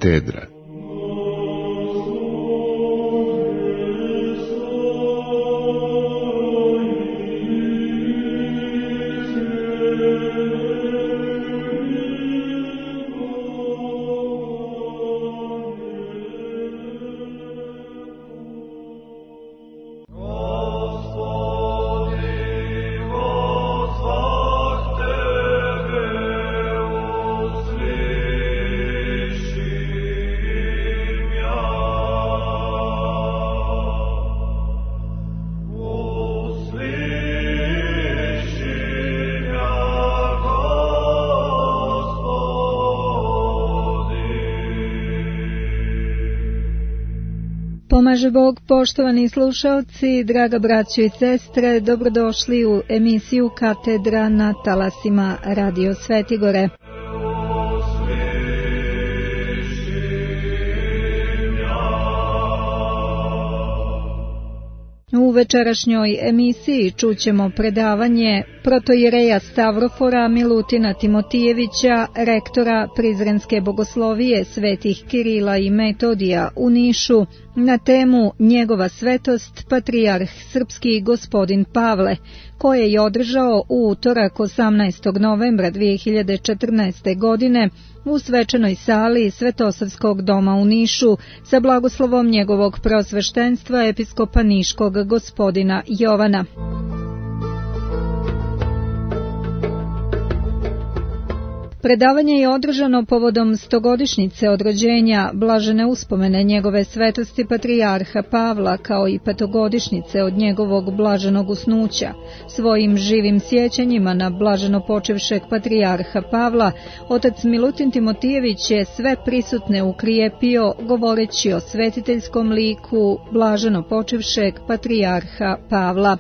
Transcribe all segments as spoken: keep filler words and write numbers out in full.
katedra. Pomaže Bog, poštovani slušalci, draga braćo i sestre, dobrodošli u emisiju Katedra na talasima Radio Svetigore. U večerašnjoj emisiji čućemo predavanje protojereja Stavrofora Milutina Timotijevića, rektora Prizrenske bogoslovije svetih Kirila i Metodija u Nišu, na temu Njegova svetost patrijarh srpski gospodin Pavle, koje je održao u utorak osamnaestog novembra dve hiljade četrnaeste. godine u svečanoj sali Svetosavskog doma u Nišu sa blagoslovom njegovog prosveštenstva episkopa Niškog gospodina Jovana. Predavanje je održano povodom stogodišnjice od rođenja blažene uspomene njegove svetosti patrijarha Pavla, kao i petogodišnjice od njegovog blaženog usnuća. Svojim živim sjećanjima na blaženo počivšeg patrijarha Pavla, otac Milutin Timotijević je sve prisutne ukrijepio govoreći o svetiteljskom liku blaženo počivšeg patrijarha Pavla.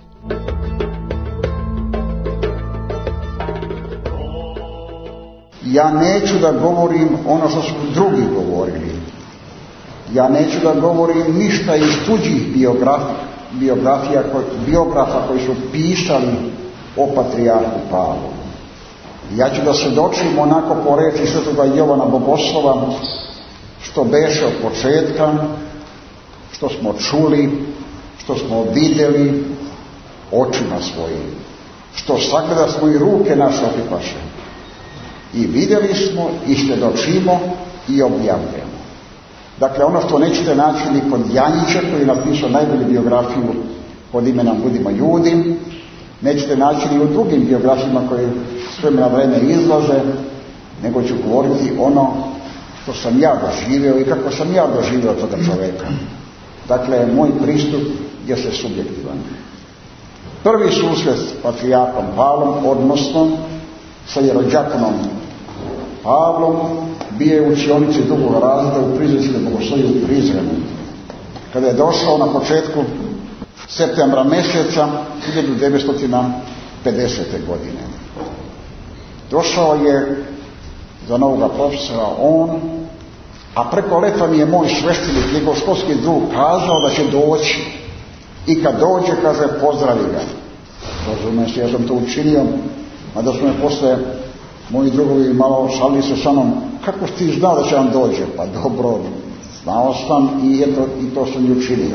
Ja neću da govorim ono što su drugi govorili. Ja neću da govorim ništa iz tuđih biografija, biografija, biografa koji su pisali o patrijarhu Pavlu. Ja ću da svjedočim onako po reči svetoga Jovana Bogoslova, što beše od početka, što smo čuli, što smo vidjeli očima svojim, što sagleda smo i ruke naše opipaše. I vidjeli smo, i svjedočimo, i objavljujemo. Dakle, ono što nećete naći ni kod Janjića, koji je napisao najbolju biografiju pod imenom Budimo ljudi, nećete naći ni u drugim biografijama koje s vremena vreme izlaze, nego ću govoriti ono što sam ja doživio i kako sam ja doživio toga čovjeka. Dakle, moj pristup je se subjektivan. Prvi susret s patrijarhom Pavlom, odnosno sa jerođakonom Pavlom, bio je u učionici drugog razreda u Prizrenskoj bogosloviji u Prizrenu. Kada je došao na početku septembra mjeseca hiljadu devetsto pedesete. godine. Došao je za novoga profesora on, a preko leta mi je moj sveštenik, njegov školski drug, kazao da će doći. I kad dođe, kaže, pozdravi ga. Razumiješ, ja sam to učinio, a da su me posle moji drugovi malo šalili se sa mnom, kako si ti znao da će vam dođe? Pa dobro, znao sam i, eto, i to sam i učinio.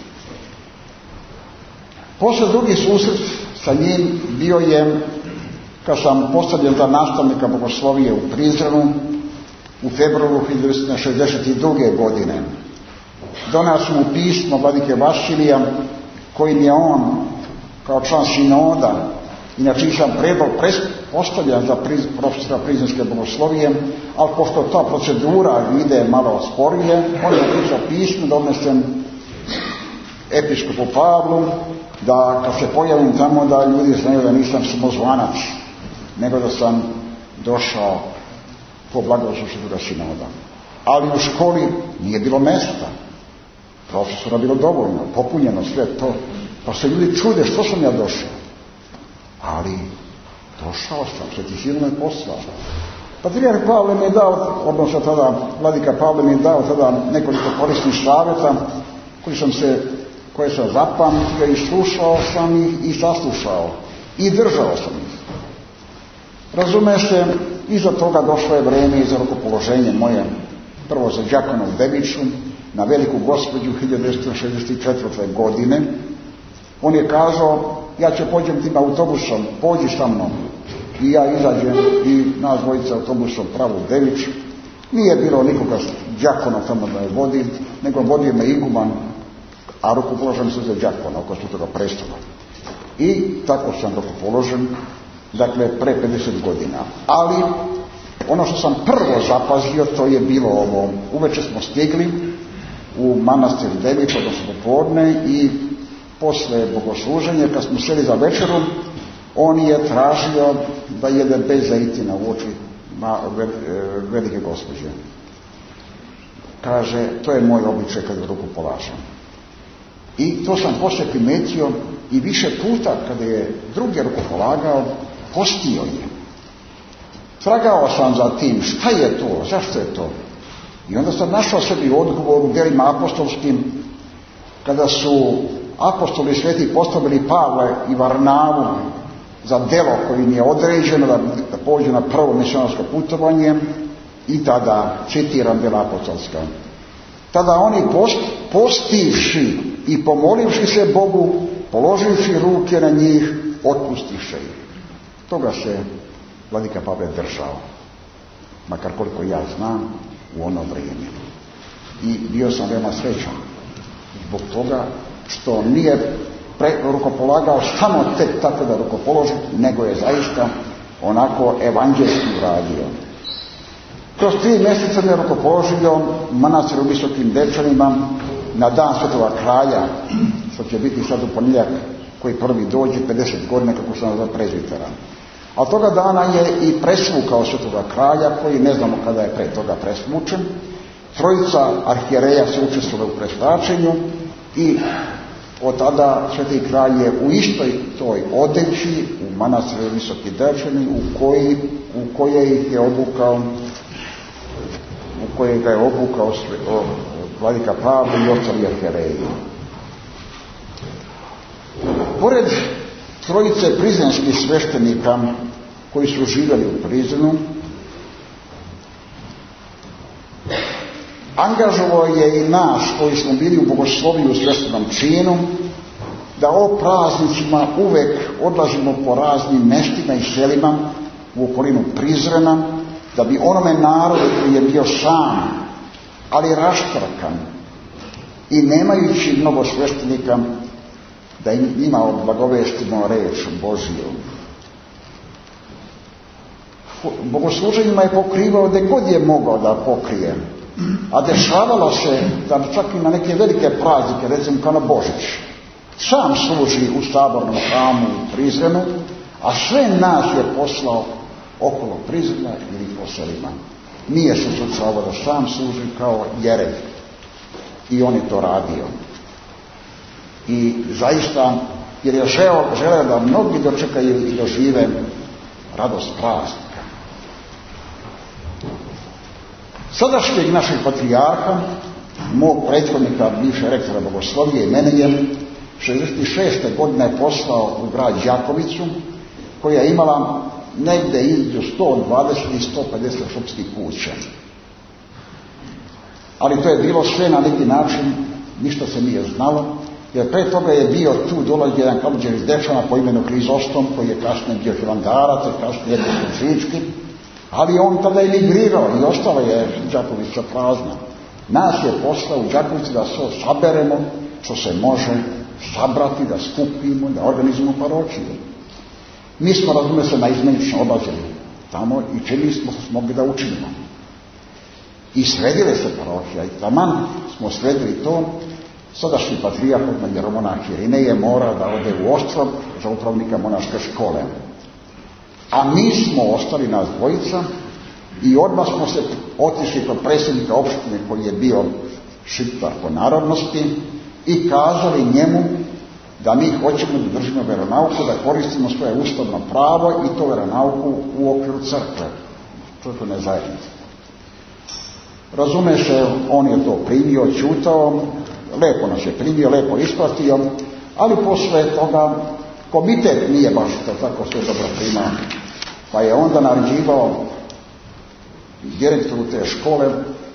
Posle drugi susret sa njim bio je kad sam postavljen za nastavnika bogoslovije u Prizrenu u februaru hiljadu devetsto šezdeset druge. godine. Donao sam mu pismo vladike Vasilija, kojim je on kao član sinoda, inače sam predlog postavljan za priz, profesora Prizrenske bogoslovije, ali pošto ta procedura ide malo sporije, on je napisao pismo da odnesem episkopu Pavlu, da kad se pojavim tamo da ljudi znaju da nisam samozvanac, nego da sam došao po blagoslov Svetoga sinoda. Ali u školi nije bilo mjesta, profesora bilo dovoljno, popunjeno sve to, pa se ljudi čude što sam ja došao. Ali došao sam, Sveti Silo me poslao. Patrijarh Pavle mi je dao, odnosno tada vladika Pavle mi je dao tada nekoliko korisnih savjeta koji sam se, koje sam zapamtio i slušao sam ih i saslušao i držao sam ih. Razumeš se, iza toga došlo je vrijeme i za rukopoloženje moje prvo za đakona u Deviču, na Veliku Gospođu hiljadu devetsto šezdeset četvrte. godine. On je kazao, ja ću pođem tim autobusom, pođi sa mnom. I ja izađem i nas dvojica autobusom pravo u Devič. Nije bilo nikoga đakona tamo da je vodim, nego vodio me iguman, a rukopoložen se za đakona oko Svetoga prestola. I tako sam rukopoložen, dakle, pre pedeset godina. Ali ono što sam prvo zapazio, to je bilo ovo. Uveče smo stigli u manastir Devič, odnosno popodne, i posle bogosluženja, kad smo sjeli za večeru, on je tražio da jede bez zaitina u oči Velike Gospođe. Kaže, to je moj običaj kad ruku polažem. I to sam poslije primetio i više puta kada je drugi ruku polagao, postio je. Tragao sam za tim, šta je to, zašto je to? I onda sam našao sebi odgovor u djelima apostolskim, kada su apostoli sveti postavili Pavla i Varnavu za delo koje im je određeno da, da pođe na prvo misionarsko putovanje, i tada, citiram djela apostolska, tada oni post, postivši i pomolivši se Bogu, položivši ruke na njih, otpustiše ih. Toga se vladika Pavle držao, makar koliko ja znam, u ono vrijeme. I bio sam veoma srećan zbog toga što nije pre, rukopolagao samo tek tako da rukopoloži, nego je zaista onako evanđelski uradio. Kroz tri mjeseca me rukopoložio manastir u Visokim Dečanima na dan Svetoga kralja, što će biti sad u ponedjeljak koji prvi dođe, pedeset godina kako sam za prezbitera. A toga dana je i presvukao Svetoga kralja, koji ne znamo kada je pre toga presvučen. Trojica arhijereja se učestvovali u presvlačenju i od tada Sveti kralj je u istoj toj odeći u manastiru Visoki Dečani, u koji u koje ih je obukao u koje ga je obukao vladika Pavle i ostali arhijereji. Pored trojice prizrenskih sveštenika koji su živjeli u Prizrenu, angažovao je i nas koji smo bili u bogosloviju u sveštenom činu, da o praznicima uvek odlazimo po raznim mestima i selima u okolinu Prizrena, da bi onome narodu koji je bio sam, ali raštrkan i nemajući mnogo sveštenika, da im njima odblagovestimo reč Božiju. Bogosluženjima je pokrivao gdje god je mogao da pokrije, a dešavalo se da čak i na neke velike praznike, recimo kao na Božić, sam služi u sabornom hramu u Prizrenu, a sve nas je poslao okolo Prizrena ili po selima. Nije se slučavao da sam služi kao jerej, i on je to radio. I zaista, jer je želeo, želeo da mnogi dočekaju i dožive radost praznika. Sadašnjeg našeg patrijarha, mog prethodnika, bivše rektora bogoslovije, i mene je šezdeset šeste. godine poslao u grad Đakovicu, koja je imala negdje između sto dvadeset i sto pedeset šopskih kuća. Ali to je bilo sve na neki način, ništa se nije znalo, jer pre toga je bio tu dolazio jedan kaluđer iz Dečana po imenu Krizostom, koji je kasnije bio Hilandarac, kasnije Episkopski, ali on tada je migrirao i ostala je Đakovica prazna. Nas je poslao u Đakovici da se saberemo, što se može sabrati, da skupimo, da organizujemo paročiju. Mi smo, razume se, naizmenično odlazili tamo i činili smo što smo mogli da učinimo. I sredile se paročija i taman smo sredili to. Sadašnji patrijarh od jeromonah Irineje mora da ode u Ostrog za upravnika monaške škole. A mi smo ostali nas dvojica i odmah smo se otišli kod predsjednika opštine koji je bio Šiptar po narodnosti i kazali njemu da mi hoćemo da držimo veronauku, da koristimo svoje ustavno pravo i to veronauku u okviru crkve, crkvene zajednice. Razume se, on je to primio, ćutao, lepo nas je primio, lepo isplatio, ali posle toga komitet nije baš to tako sve dobro primao, pa je onda naređivao direktoru te škole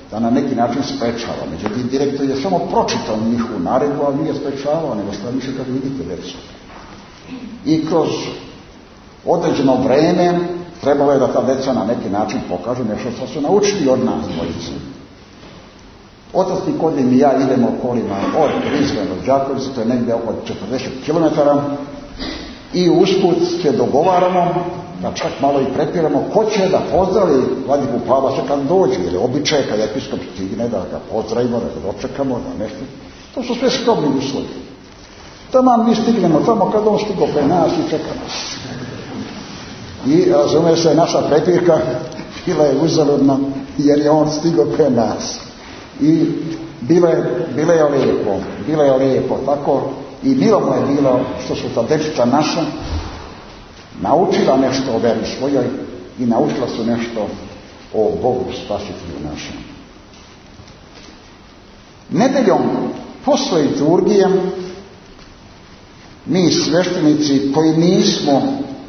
da na neki način sprečava. Međutim, direktor je samo pročitao njihovu naredbu, ali nije sprečavao, nego šta više kad vidite djecu. I kroz određeno vreme trebalo je da ta deca na neki način pokažu nešto što su naučili od nas dvojice. Otac Nikodim i ja idemo kolima od Prizrena do Đakovice, to je negdje oko četrdeset kilometara, i usput se dogovaramo, da čak malo i prepiramo, ko će da pozdravi Vladiku Pavla kad dođe, jer je običaj kad episkop stigne da ga pozdravimo, da ga dočekamo, da nešto. To su sve skromni uslovi. Tamo mi stignemo tamo kad on stigo pre nas i čeka nas. I razume se, naša prepirka bila je uzaludna jer je on stigo pre nas. I bilo je, bilo je lijepo, bilo je lijepo, tako i milo mu je bilo što su ta dječica naša naučila nešto o veri svojoj i naučila su nešto o Bogu spasitelju našem. Nedeljom posle liturgije mi sveštenici koji nismo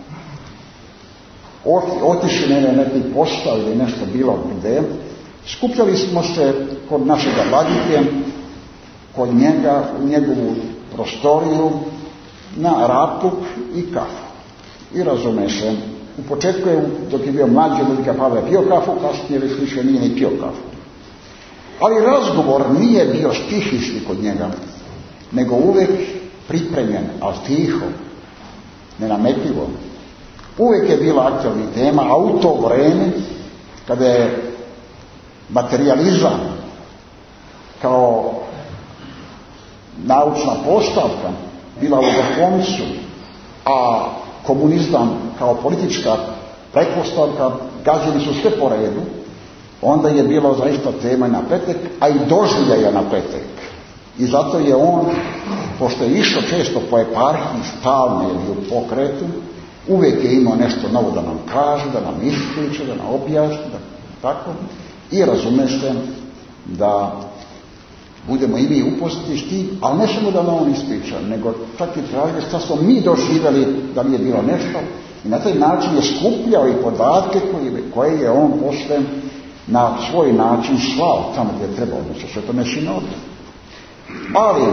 otišli na neki posao ili nešto bilo gdje, skupljali smo se kod našega vladike, kod njega, u njegovu prostoriju, na rapuk i kafu. I razume se, u početku je, dok je bio mlađi, Vladika Pavle pio kafu, kasnije već više nije ni pio kafu. Ali razgovor nije bio stihijski kod njega, nego uvijek pripremljen, ali tiho, nenametljivo. Uvijek je bila aktualna tema, a u to vreme, kada je materijalizam kao naučna postavka bila u vrhuncu, a komunizam kao politička pretpostavka, gađeni su sve po redu, onda je bilo zaista tema na petek, a i doživljaja na petek. I zato je on, pošto je išao često po eparhiji, stalno je bio u pokretu, uvijek je imao nešto novo da nam kaže, da nam ispriča, da nam objasni, da, tako. I razume se da budemo i mi upoznati s tim, ali ne samo da nam on ispriča, nego čak i tražili šta smo mi doživjeli da li je bilo nešto. I na taj način je skupljao i podatke koje, koje je on posle na svoj način slao tamo gdje je trebao, odnosno Svetome sinodu. Ali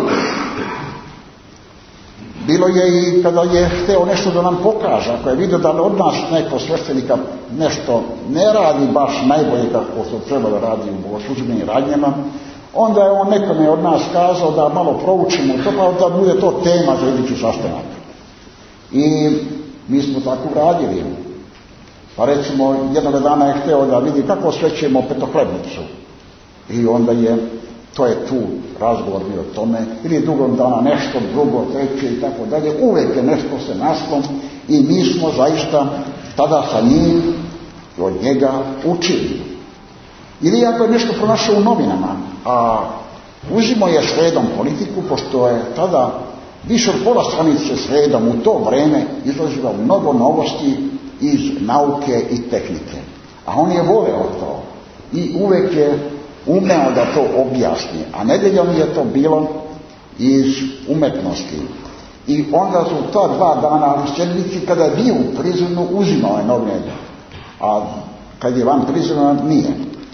bilo je i kada je hteo nešto da nam pokaže, ako je vidio da od nas neko sveštenika nešto ne radi baš najbolje kako se treba da radi u bogoslužbenim radnjama, onda je on nekome od nas kazao da malo proučimo to, pa da bude to tema za idući sastanak. I mi smo tako radili. Pa recimo, jednog dana je hteo da vidi kako osvećujemo petohlebnicu. I onda je, to je tu razgovor bio o tome, ili drugog dana nešto drugo, treće i tako dalje. Uvijek je nešto se našlo i mi smo zaista tada sa njim i od njega učili. Ili ako je nešto pronašao u novinama, a uzimo je sredom politiku, pošto je tada više od pola stranice sredom u to vreme izlazilo mnogo novosti iz nauke i tehnike. A on je voleo to i uvijek je umeo da to objasni. A nedeljom je to bilo iz umetnosti. I onda su ta dva dana u sedmici, kada je bio u Prizrenu, uzimao je novine. A kad je van Prizrena, nije.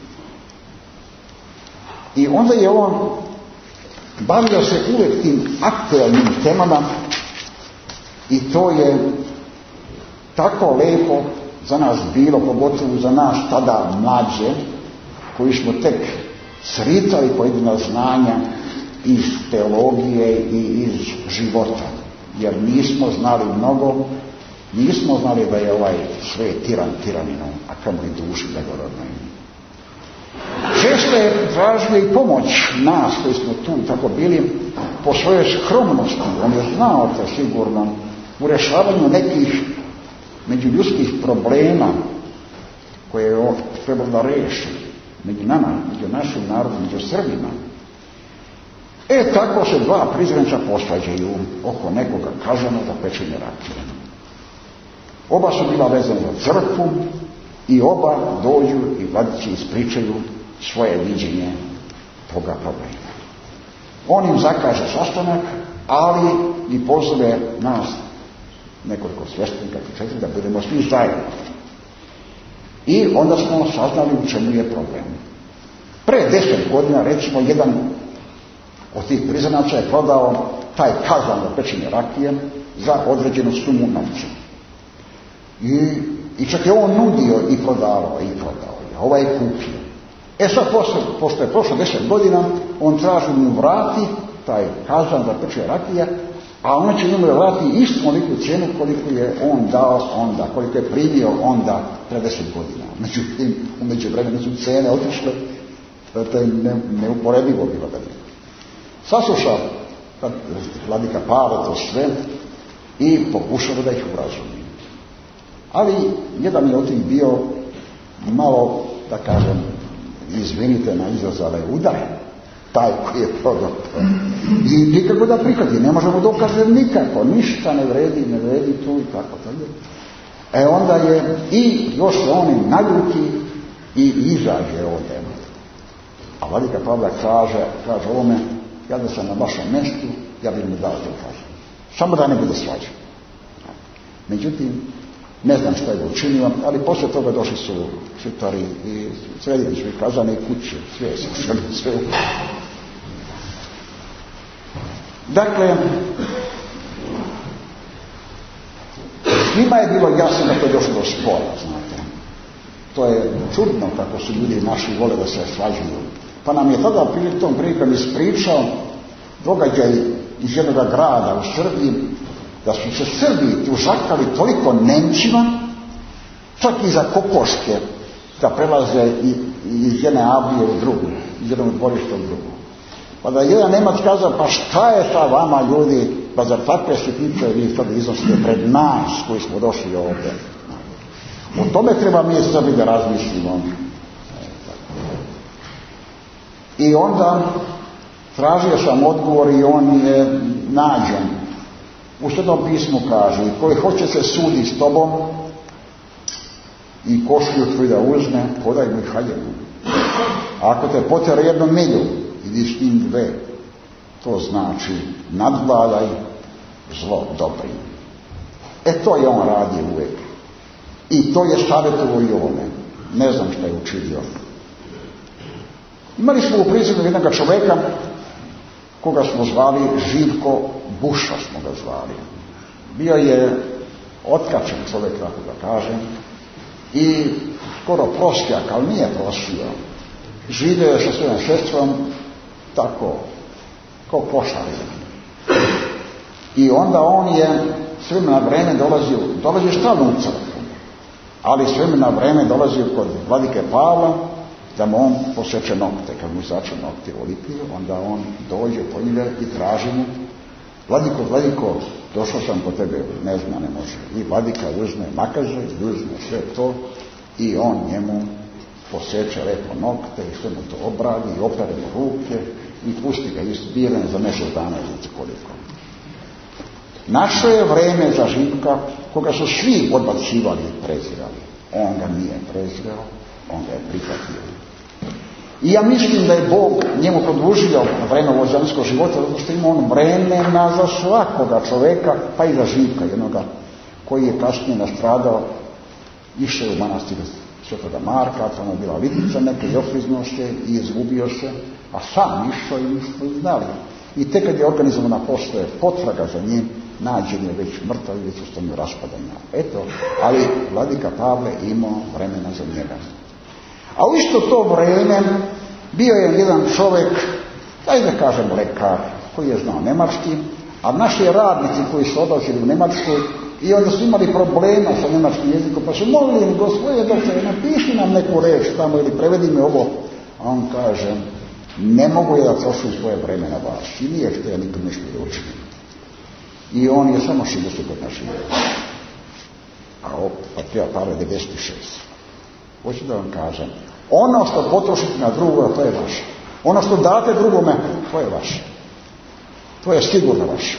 I onda je on bavio se uvijek tim aktualnim temama i to je tako lepo za nas bilo, pogotovo za nas tada mlađe, koji smo tek sritali pojedina znanja iz teologije i iz života. Jer nismo znali mnogo, nismo znali da je ovaj sve tiran tiraninu, a kamo i duši blagorodnoj. Često je tražio i pomoć nas koji smo tu tako bili po svojoj skromnosti. On je znao to sigurno u rješavanju nekih međuljudskih problema koje je on trebao da reši među nama, među našim narodom, među Srbima. E tako se dva Prizrenča posvađaju oko nekoga kazana za pečenje rakije. Oba su bila vezana za crkvu i oba dođu i vladići ispričaju svoje viđenje toga problema. On im zakaže sastanak, ali i pozove nas nekoliko sveštenika četiri da budemo svi zajedno. I onda smo saznali u čemu je problem. Pre deset godina, recimo, jedan od tih prizanaca je prodao taj kazan za pečenje rakije za određenu sumu novca. I, i čak je on nudio i prodavao i prodao. A ovaj je kupio. E sad, posle, pošto je prošlo deset godina, on traži mu vrati taj kazan za pečenje rakije, a on će njemu vratiti istu oniku cijenu koliko je on dao onda, koliko je primio onda pre deset godina. Međutim, u međuvremenu su cijene otišle, to je ne, neuporedivo bilo da je. Saslušao vladika Pavle to sve i pokušao da ih urazumi. Ali jedan je od tih bio malo, da kažem, izvinite na izraz, ali udar, taj koji je prodao. I nikako da prihvati, ne možemo dokazati nikako, ništa ne vredi, ne vredi tu i tako dalje. E onda je, i još se oni naljuti i izađe ovdje. A vladika Pavle kaže, kaže ovome, ja da sam na vašem mjestu, ja bih mu dao to kažem. Samo da ne bude svađa. Međutim, ne znam što je učinio, ali poslije toga došli su šiptari i sredili su i kazane i kuće, sve je slušali, sve u... Dakle, svima je bilo jasno da to je došlo do spora, znate. To je čudno kako su ljudi naši vole da se svađuju. Pa nam je tada tom prilikom ispričao događaj iz jednog grada u Srbiji, da su se Srbi užakali toliko Nemcima, čak i za kokoške, da prelaze iz jedne avlije u drugu, iz jednog dvorišta u drugu. Pa da je jedan Nemac kazao, pa šta je sa vama ljudi, pa za takve sitnice vi sad iznosite pred nas koji smo došli ovdje. O tome treba mi Srbi da razmislimo. I onda tražio sam odgovor i on je nađen. U Svetom pismu kaže, koji hoće se sudi s tobom i košulju tvoju da uzme, podaj mu i haljinu. Ako te potjera jednu milju, idi s njim dve. To znači nadvladaj zlo dobrim. E to je on radi uvijek. I to je savjetovo i ovome. Ne znam šta je učinio. Imali smo u prizemlju jednog čovjeka koga smo zvali Živko Buša, smo ga zvali. Bio je otkačen čovjek, tako da kažem, i skoro prostjak, ali nije prostio. Živio je sa svojom sestrom tako, kao pošaren. I onda on je s vremena na vreme dolazio, dolazio stalno u crkvu, ali s vremena na vreme dolazio kod vladike Pavla, da mu on poseče nokte. Kad mu začu nokte olipio, onda on dođe po njega i traži mu, vladiko, vladiko, došao sam po tebe, ne zna, ne može. I vladika uzme makaze, uzme sve to i on njemu poseče lepo nokte i sve mu to obradi i opere mu ruke i pusti ga izbiren za mjesec dana i koliko. Našlo je vreme za Živka koga su svi odbacivali i prezirali. On ga nije prezirao, on ga je prihvatio. I ja mislim da je Bog njemu produžio vreme ovog zemljskog života, zato što ima on vremena za svakoga čovjeka, pa i za Živka jednoga, koji je kasnije nastradao, išao u manastir Svetoga Marka, tamo je bila litnica neke i ofriznuo se i izgubio se, a sam išao i nismo znali. I tek kad je organizovana postoje potraga za njim, nađen je već mrtav i već u stanju raspadanja. Eto, ali vladika Pavle imao vremena za njega. A u isto to vrijeme bio je jedan čovjek, daj da kažem lekar, koji je znao nemački, a naši radnici koji su odlazili u Njemačku i onda su imali problema sa njemačkim jezikom, pa su molili gospodine doktore, napiši nam neku reč tamo ili prevedi mi ovo. A on kaže, ne mogu ja da trošim svoje vreme na vas. I nije što ja nikom ništa da učinim. I on je samo šezdeset godina živio. A ovo, pa treba Pavle devedeset šest. Hoću da vam kažem, ono što potrošite na drugo, to je vaše. Ono što date drugome, to je vaše. To je sigurno vaše.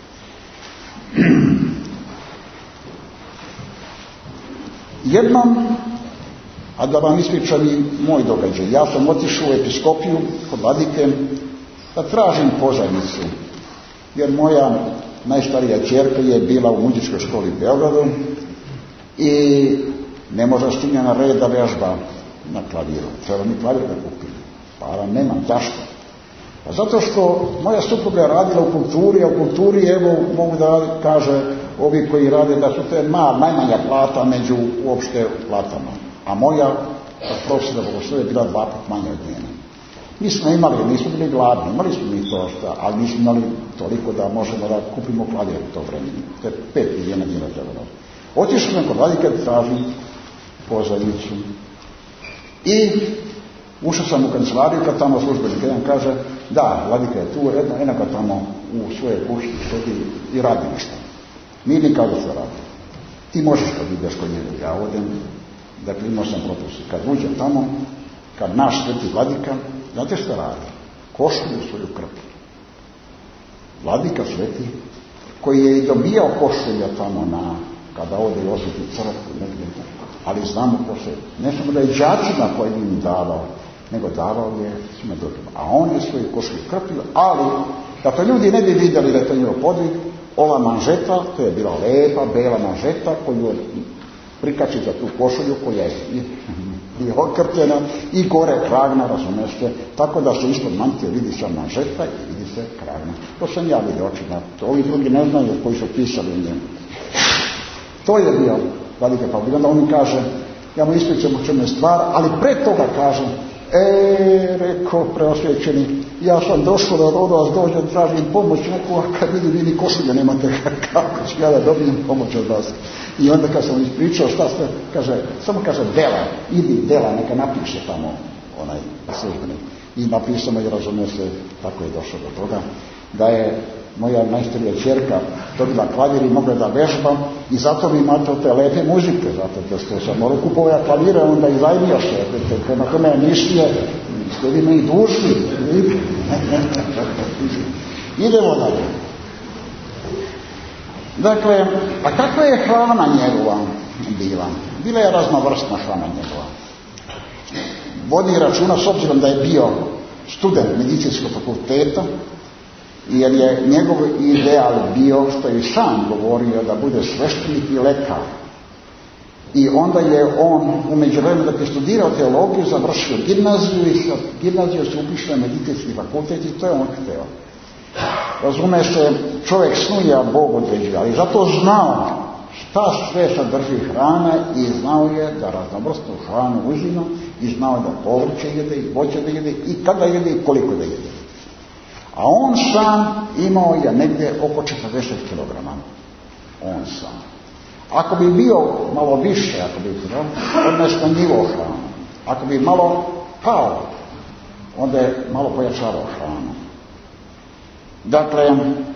Jednom, a da vam ispričam i moj događaj, ja sam otišao u episkopiju kod vladike da tražim pozajmicu, jer moja najstarija ćerka je bila u muzičkoj školi u Beogradu i ne može stigne na red da vežba na klaviru. Treba mi klavir da kupim. Para nemam. Zašto? Pa zato što moja supruga je radila u kulturi, a u kulturi, evo, mogu da kaže ovi koji rade da su te mal, najmanja plata među uopšte platama. A moja profesora bogoslovija je bila dva put manja od njena. Mi smo imali, nismo bili gladni, imali smo mi to što, ali nismo imali toliko da možemo da kupimo klavir u to vremenu. To je pet milijuna dinara trebalo. Otišao sam kod vladike da tražim pozajmicu. I ušao sam u kancelariju kad tamo službenik jedan kaže da, vladika je tu, jedna, jednaka tamo u svojoj kući sedi i radi nešto. Mi nikada se radi. Ti možeš kad ideš kod njega, ja odem, dakle imao sam propust. Kad uđem tamo, kad naš sveti vladika, znate što radi? Košulju svoju krp. Vladika sveti, koji je i dobijao košulja tamo na, kada ode i osjeti crkvu, negdje, ali znamo ko se, ne samo da je đacima koji im davao, nego davao je svima drugima. A on je svoju košulju krpio, ali da to ljudi ne bi vidjeli da je to njegov podvig, ova manžeta, to je bila lepa, bela manžeta koju prikači za tu košulju koja je i okrpljena i gore kragna, razumijete, tako da se ispod mantije vidi sa manžeta i vidi se kragna. To sam ja vidio očima, to ovi drugi ne znaju koji su pisali u njemu. To je bio vladika Pavle. Onda on mi kaže, ja mu ispričam u čemu je stvar, ali pre toga kažem, e, rekao preosvećeni, ja sam došao da od vas dođem, tražim pomoć neku, a kad vidi vi ni košulja nemate, kako ću ja da dobijem pomoć od vas. I onda kad sam ispričao šta ste, kaže, samo kaže Dela, idi Dela, neka napiše tamo onaj službenik. I napisano i razumije se, tako je došao do toga, da je moja najstarija ćerka dobila klavir i mogla da vežbam i zato mi imate te lepe muzike, zato što sam morao kupovati klavire, onda i zajmio se, prema tome emisije, ste vi me i dušli. Idemo dalje. Dakle, a kakva je hrana njegova bila? Bila je raznovrstna hrana njegova. Vodi računa, s obzirom da je bio student medicinskog fakulteta, jer je njegov ideal bio, što je sam govorio, da bude sveštenik i lekar. I onda je on, u međuvremenu dok je studirao teologiju, završio gimnaziju i sa gimnazijom se upišao na medicinski fakultet i to je on hteo. Razume se, čovjek snuje, a Bog određuje, ali zato znao šta sve sadrži hrana i znao je da raznovrstnu hranu uzima i znao da povrće jede i voće da jede i kada jede i koliko da jede. A on sam imao je negdje oko četrdeset kilograma. On sam. Ako bi bio malo više, ako bi bio, onda je smanjivao hranu. Ako bi malo pao, onda je malo pojačavao hranu. Dakle,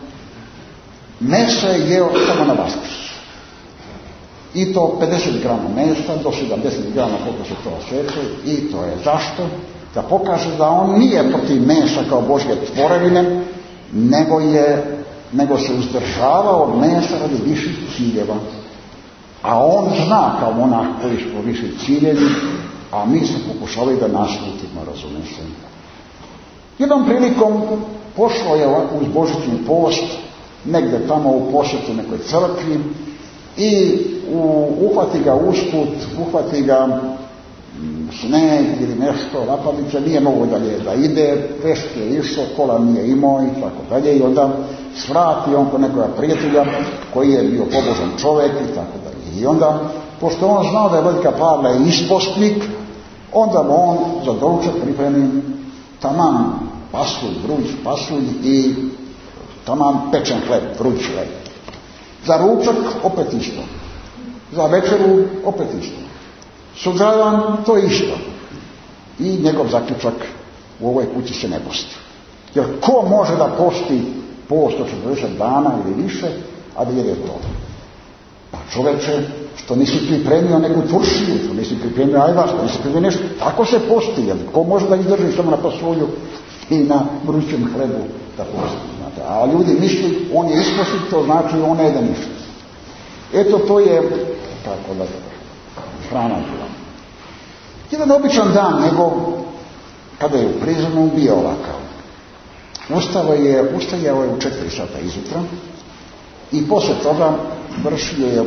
meso je jeo samo na Vaskrs. I to pedeset grama mesa do sedamdeset grama koliko se to osjeća. I to je zašto? Da pokaže da on nije protiv mesa kao Božje tvorevine, nego, je, nego se uzdržava od mesa radi viših ciljeva. A on zna kao monah koji su viši ciljevi, a mi smo pokušali da naslutimo, razumije se. Jednom prilikom pošlo je ovako uz božićni post, negdje tamo u posjetu nekoj crkvi i u, uhvati ga usput, uhvati ga sneg ili nešto, lapalice, nije mogo dalje da ide, pešk je išao, kola nije imao i tako dalje i onda svrati on kod nekoga prijatelja koji je bio pobožan čovjek i tako dalje. I onda, pošto on znao da je Vladika Pavle ispostnik, onda mu on za doručak pripremi taman pasulj, vruć pasulj i taman pečen hleb, vruć hleb. Za ručak opet isto. Za večeru opet isto. Sutradan to isto. I njegov zaključak, u ovoj kući se ne posti. Jer ko može da posti post od četrdeset dana ili više, a da jede to? Pa čoveče, što nisi pripremio neku turšiju, što nisi pripremio ajvar, što nisi pripremio nešto, tako se posti. Jer ko može da izdrži samo na pasulju i na vrućem hlebu da posti? Znate. A ljudi misli, on je ispostit, to znači on ne jede ništa. Eto, to je, tako da, hrana bila. Jedan običan dan, nego kada je u prizemnom bio ovakav. Ustao je, ustajao je u četiri sata izutra i poslije toga vršio je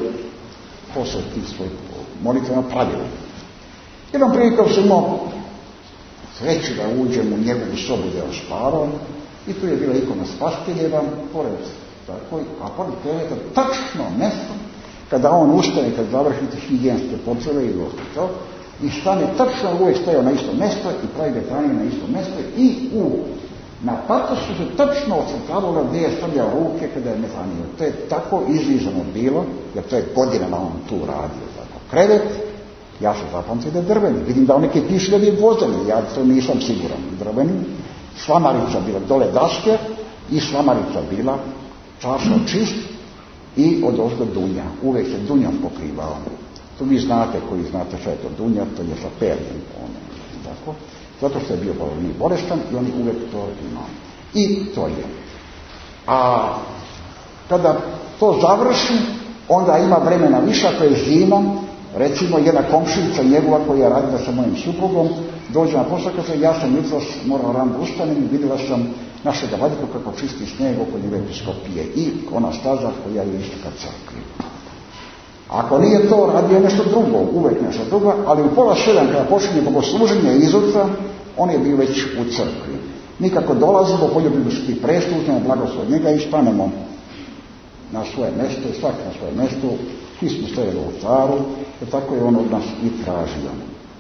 posle tih svoj molitvena pravila. Jednom prilikom sam imao sreću da uđem u njegovu sobu gdje je spavao i tu je bila ikona Spasiteljeva, pored tako, a pored kreveta tačno mjesto kada on ustane, kad završi higijenske potrebe i to, i stane tačno, uvijek stajao na isto mjesto i pravi vetranje na isto mjesto i u na patosu se tačno ocrtavalo gdje je stavljao ruke kada je mezanio. To je tako izlizano bilo, jer to je godinama on tu radio. Tako. Krevet, ja sam zapamtio da je drveni. Vidim da on neki piše da je vozeni, ja to nisam siguran. Drveni, slamarica bila dole daske i slamarica bila čaša čist i od ozgo dunja. Uvijek se dunjom pokrivao. To vi znate, koji znate šta je to dunja, to je sa perjem. Tako. Zato što je bio bolestan bolestan i oni uvijek to imao. I to je. A kada to završi, onda ima vremena više, ako je zima, recimo jedna komšinica njegova koja je radila sa mojim suprugom, dođe na posao, kaže, ja sam jutros morala rano ustanem i vidjela sam našega vadiku kako čisti snijeg oko njegove episkopije i ona staza koja je isto kad crkvi. Ako nije to, radio nešto drugo, uvijek nešto drugo, ali u pola sedam kada počinje bogosluženje izutra, on je bio već u crkvi. Nikako dolazimo, poljubljuški prestup, uzmemo blagoslov njega i spanemo na svoje mjesto, i svaki na svoje mjesto, svi smo stojali u oltaru, jer tako je on od nas i tražio.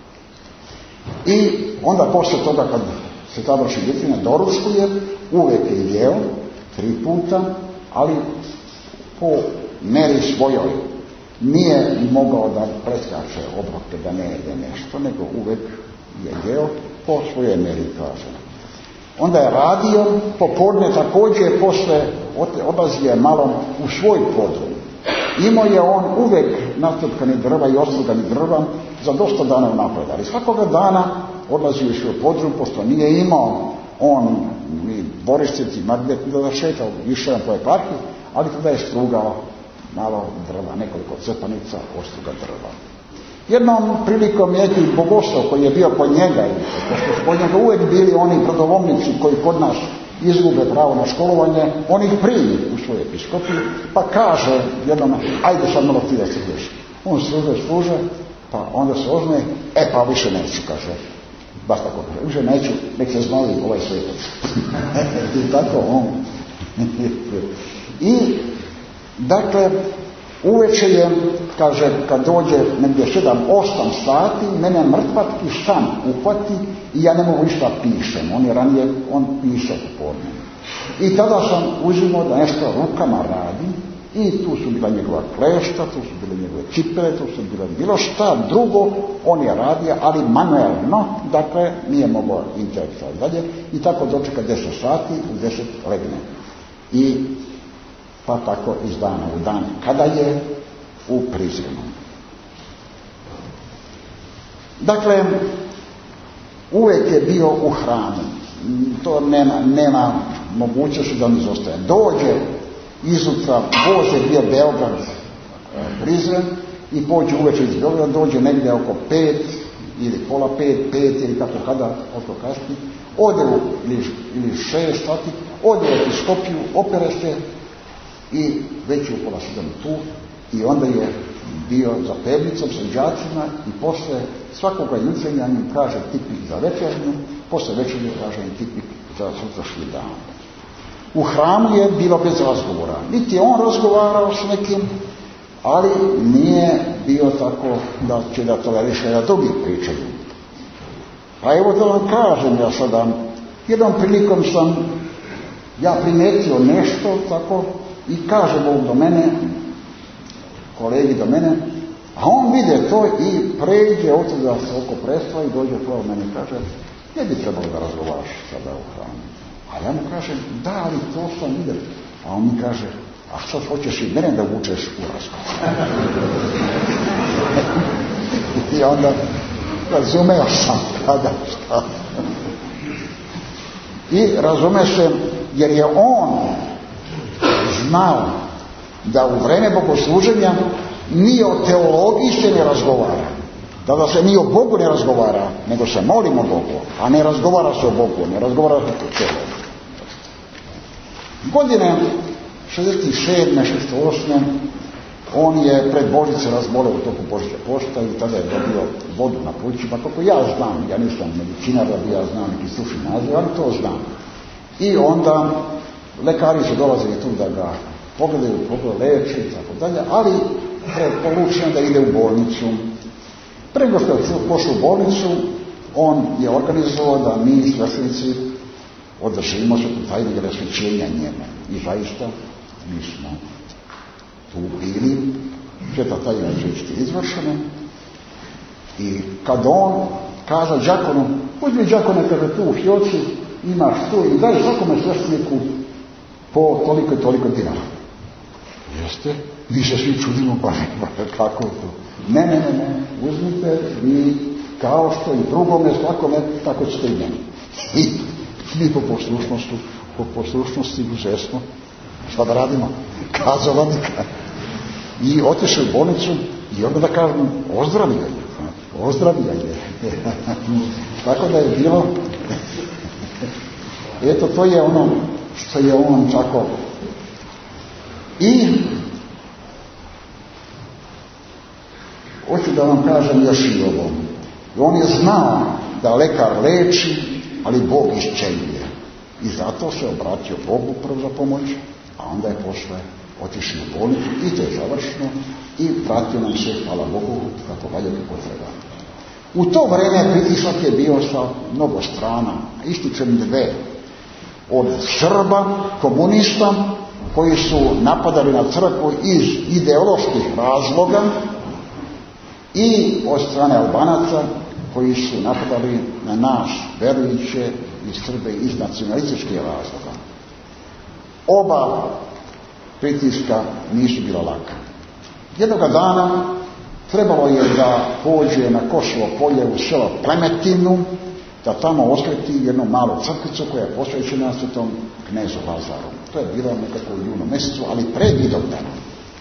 I onda poslije toga kad se završi ljetina, doručkuje, uvijek je jeo, tri puta, ali po meri svojoj. Nije mogao da preskače obroke, da ne jede nešto, nego uvijek je jeo po svojoj meri, kaže. Onda je radio, popodne također posle odlazio malo u svoj podrum. Imao je on uvijek natrpkani drva i ostrugani drva za dosta dana unaprijed. Ali svakoga dana odlazio u svoj podrum, pošto nije imao on ni Borišcici, Magnet, da šetao više na toj parki, ali tada je strugao malo drva, nekoliko crpanica ostruga drva. Jednom prilikom neki bogoslov koji je bio kod njega, pošto kod njega uvijek bili oni brodolomnici koji kod nas izgube pravo na školovanje, on ih primi u svoju episkopiju, pa kaže jednom, ajde sad malo ti da se ideš. On služe, služe, pa onda se ozme, e pa više neću, kaže. Baš tako kaže, više neću, nek se znali ovaj svetac. I tako on. I dakle, uveče je, kaže, kad dođe negdje sedam osam sati, mene mrtvatki san upati i ja ne mogu ništa pišem. On je ranije, on piše popodne. I tada sam uzimao da nešto rukama radi i tu su bila njegova klešta, tu su bile njegove cipele, tu su bile bilo šta drugo, on je radio, ali manuelno, dakle, nije mogao intelektualno dalje i tako dočeka deset sati, u deset legne. I pa tako iz dana u dan, kada je u Prizrenu. Dakle, uvijek je bio u hramu. To nema, nema mogućnosti da on izostaje. Dođe izutra, voz je bio Beograd, Prizren, i pođe uveče iz Beograda, dođe negdje oko pet, ili pola pet, pet, ili kako kada, oko kasnije, ode u, ili, ili šest sati, ode u episkopiju, opere se, i već je u pola sedam tu i onda je bio za pevnicom sa đacima i posle svakoga jutrenja im kaže tipik za večernju, posle večernje kaže im tipik za sutrašnji dan. U hramu je bilo bez razgovora. Niti je on razgovarao s nekim, ali nije bio tako da će da toleriše da drugi pričaju. Pa evo da vam kažem ja sada, jednom prilikom sam ja primetio nešto tako i kaže Bog do mene, kolegi do mene, a on vide to i pređe od da se oko prestva i dođe to meni i kaže, ne bi trebalo da razgovaraš sada u hramu. A ja mu kažem, da, ali to sam vidio. A on mi kaže, a što hoćeš i mene da vučeš u razgovor? I onda razumeo sam kada šta. I razume se, jer je on znao da u vreme bogosluženja ni o teologiji se ne razgovara. Da se ni o Bogu ne razgovara, nego se molimo Bogu, a ne razgovara se o Bogu, ne razgovara se o teologiji. Godine šezdeset sedme, šezdeset osme On je pred Božice razboleo u toku Božića posta i tada je dobio vodu na plućima, kako ja znam, ja nisam medicinar da bi ja znam neki stručni naziv, ali to znam. I onda lekari su dolazili tu da ga pogledaju, pogledaju, leče i tako dalje, ali preporučeno da ide u bolnicu. Pre nego što je pošao u bolnicu, on je organizovao da mi sveštenici održimo se tu tajnog rasvećenja njeme. I zaista mi smo tu bili, sve ta tajna rasvećenja izvršene. I kad on kaže đakonu, uzmi đakone, kaže tu u fioci, imaš tu i daj svakome svešteniku po toliko i toliko dinara. Jeste? Mi se svi čudimo, pa kako to? Ne, ne, ne, ne, uzmite vi kao što i drugome, svakome, tako ćete i meni. I mi po poslušnosti, po poslušnosti uzesmo, šta da radimo? Kazala nika. I otišao u bolnicu i onda da kažem, ozdravio je, ozdravio je. Tako da je bilo, eto, to je ono što je on tako. I hoću da vam kažem još i ovo. On je znao da lekar leči, ali Bog isčeljuje. I zato se obratio Bogu prvo za pomoć, a onda je posle otišao u bolnicu i to je završeno i vratio nam se, hvala Bogu, kako valja kako treba. U to vreme pritisak je bio sa mnogo strana, ističem dve. Od Srba, komunista, koji su napadali na crkvu iz ideoloških razloga, i od strane Albanaca koji su napadali na nas, verujuće i Srbe iz nacionalističkih razloga. Oba pritiska nisu bila laka. Jednoga dana trebalo je da pođe na Kosovo polje u selo Plemetinu, da tamo osveti jednu malu crkvicu koja je posvećena svetom knezu Lazaru. To je bilo nekako u junu mjesecu, ali pred Vidovdanom.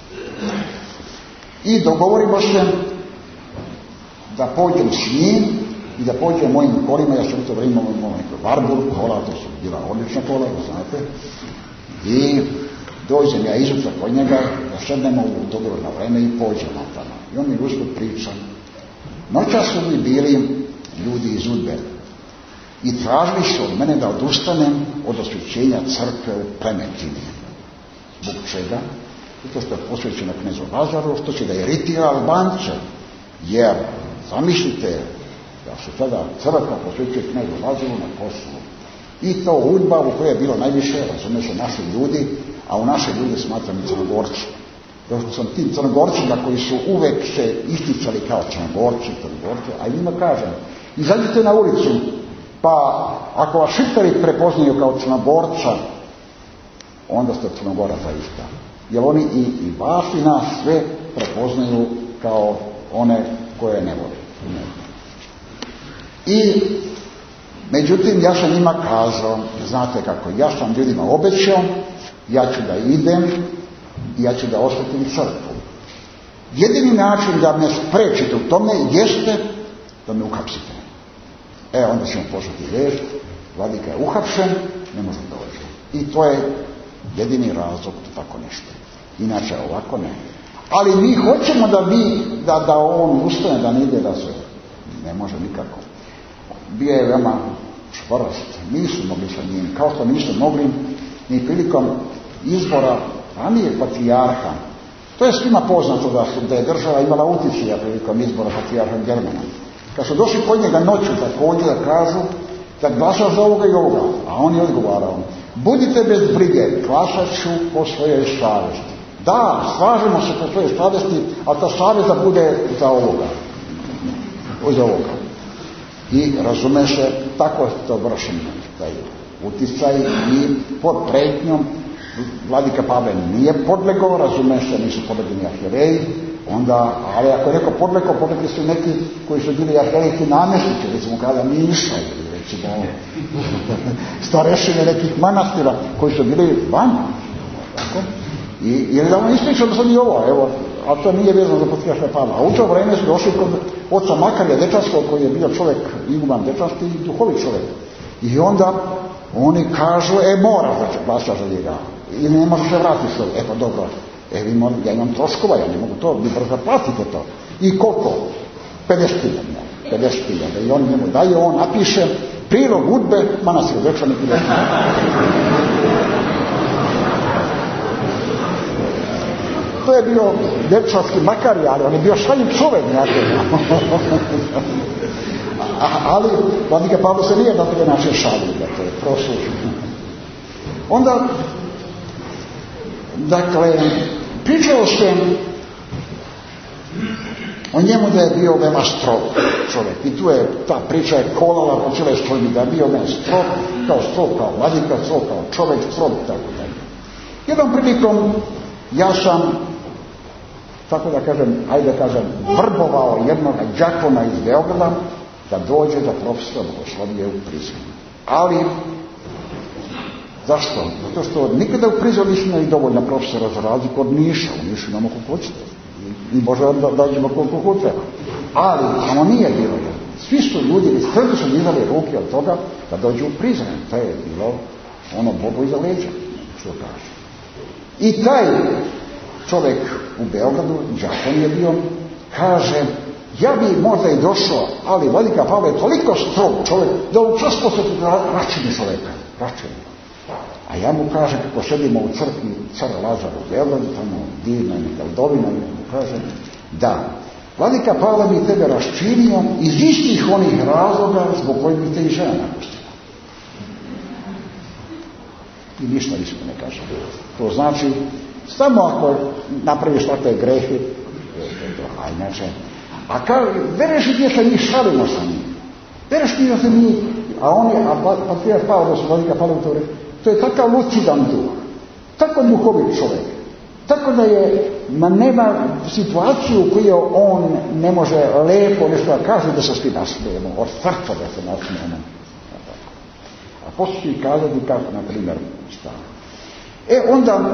I dogovorimo se da pođem s njim i da pođem mojim kolima. Ja sam u to vrijeme imao neko Warburg kola, to su bila odlična kola, znate. I dođem ja izutra kod njega, da sednemo u dogovorno vreme i pođemo tamo. I on mi usput priča. Noća su mi bili ljudi iz Udbe i tražili su od mene da odustanem od osvećenja crkve u Plemetini. Zbog čega? Zato što je posvećena knezu Lazaru, što će da iritira Albance. Jer, zamislite, da se tada crkva posvećuje knezu Lazaru na Kosovu. I to Udba u kojoj je bilo najviše, razume se, naši ljudi, a u naše ljude smatram i Crnogorci. Zato sam tim Crnogorcima koji su uvek se isticali kao Crnogorci, Crnogorci, a njima kažem, izađite na ulicu, pa ako vas Šiptari prepoznaju kao Crnogorca, onda ste Crnogora zaista. Jer oni i, i vas i nas sve prepoznaju kao one koje ne vole. I međutim, ja sam njima kazao, znate kako, ja sam ljudima obećao, ja ću da idem i ja ću da osvetim crkvu. Jedini način da me sprečite u tome jeste da me uhapsite. E, onda ćemo poslati vijest, vladika je uhapšen, ne može doći. I to je jedini razlog da tako nešto. Inače, ovako ne. Ali mi hoćemo da vi, da, da on ustane, da ne ide, da se ne može nikako. Bio je veoma čvrst, nisu mogli sa njim, kao što nisu mogli ni prilikom izbora ranije patrijarha. To je svima poznato da, su, da je država imala utjecaja prilikom izbora patrijarha Germana. Kad su došli kod njega noću također da kažu da glasa za ovoga i ovoga, a on je odgovarao, budite bez brige, glasat ću po svojoj savjesti. Da, slažemo se po svojoj savjesti, a ta savjest da bude za ovoga. Za ovoga. I razume se, tako je to vršeno, taj uticaj i pod pretnjom vladika Pavle nije podlegao, razume se, nisu podlegli ni arhijereji, onda, ali ako je neko podlegao, podlegli su neki koji su bili arhijerejski namjesnici, recimo kada Miša, ili recimo starešine nekih manastira koji su bili van. Tako? I, jer da vam ispričao da sam i ovo, evo, a to nije vezano za patrijarha Pavla. A u to vreme su došli kod oca Makarija Dečanskog, koji je bio čovjek, iguman Dečanski i duhovit čovjek. I onda oni kažu, e, mora da glasa za njega. I ne može se vratiti sve. E pa dobro, E, imam, ja imam troškova, ja ne mogu to, vi brzo platite to. I koliko? pedeset hiljada. pedeset hiljada. I on njemu daje, on napiše prilog udbe, manastir Dečani i to je bio dečarski makari, ali on je bio šaljiv čovjek nekako. Ali vladika Pavle se nije na taj način šaljiv, da to je prosuđeno. Onda, dakle, pričao se o njemu da je bio veoma strog čovjek. I tu je, ta priča je kolala po cijeloj strojni, da je bio veoma strog, kao strog, kao vladika, strog, kao čovjek, strog, tako dalje. Jednom prilikom ja sam, tako da kažem, ajde da kažem, vrbovao jednog đakona iz Beograda da dođe za profesora bogoslovije u Prizren. Ali, zašto? Zato što nikada u Prizrenu nismo imali dovoljna profesora za razliku od Niša. U Nišu imamo koliko hoćete. I možda da dađemo koliko treba. Ali, samo nije bilo. Svi su ljudi, sredi su dizali ruke od toga da dođu u Prizren. To je bilo ono Bogu iza leđa, što kaže. I taj čovjek u Beogradu, đakon je bio, kaže, ja bi možda i došao, ali vladika Pavle je toliko strog čovjek da u čas posjeti račini čovjeka. Račini. A ja mu kaže, kako sedimo u crkvi cara Lazara u Beogradu, tamo divna neka vdovina, mu kaže, da, vladika Pavle bi tebe raščinio iz istih onih razloga zbog kojih bi te i žena napustila. I ništa više ne kaže. To znači, samo ako napraviš takve grehe, a inače, a kao, vereš li gdje se mi šalimo sa njim? Vereš li gdje se mi, a on je, a patrijarh Pavle, vladika Pavle to rekao, to je takav lucidan duh, tako duhovit čovjek, tako da je, ma nema situaciju u kojoj on ne može lepo nešto da kaže da se svi nasmijemo, od srca da se nasmijemo. A poslije ću i kazati kako, na primjer, stavno. E, onda,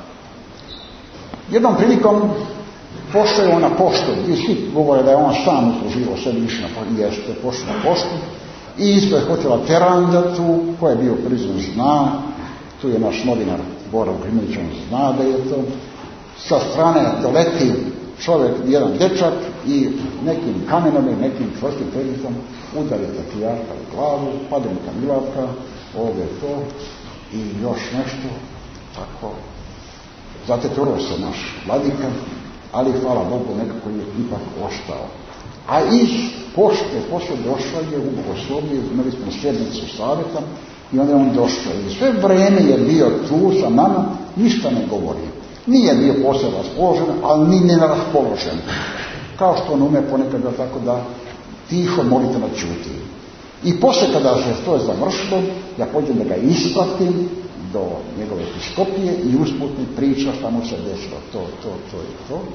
jednom prilikom pošao je on na poštu, i svi govore da je on sam usluživo sebi više na poštu, jeste pošao na poštu, i isto je hotela Teranda tu, ko je bio Prizren zna, tu je naš novinar Bora Ukrimović, on zna da je to. Sa strane doleti čovjek, jedan dečak i nekim kamenom i nekim čvrstim predmetom udari patrijarha u glavu, padne neka milavka, ovdje to i još nešto, tako. Zateturao se naš vladika, ali hvala Bogu nekako je ipak ostao. A iz pošte poslije došao je u bogosloviju, imali smo sjednicu savjeta i onda je on došao. I sve vrijeme je bio tu sa nama, ništa ne govori. Nije bio posebno raspoložen, ali ni neraspoložen. Kao što on ume ponekad da tako da tiho molitveno čuti. I poslije kada se to je završilo, ja pođem da ga ispratim do njegove episkopije i usput mi priča šta mu se desilo. To, to, to i to.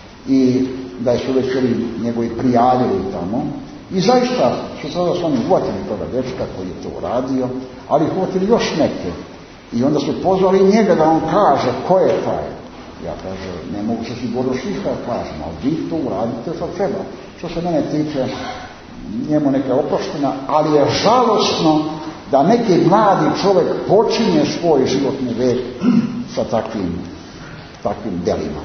I da su već ovi njegovi prijavili tamo. I zaista su sada s onim hvatili toga dečka koji je to uradio, ali hvatili još neke. I onda su pozvali njega da on kaže ko je taj. Ja kaže, ne mogu se sigurno svih da kažem, ali vi to uradite što treba. Što se mene tiče, njemu neka oproština, ali je žalosno da neki mladi čovjek počinje svoj životni vek sa takvim, takvim delima.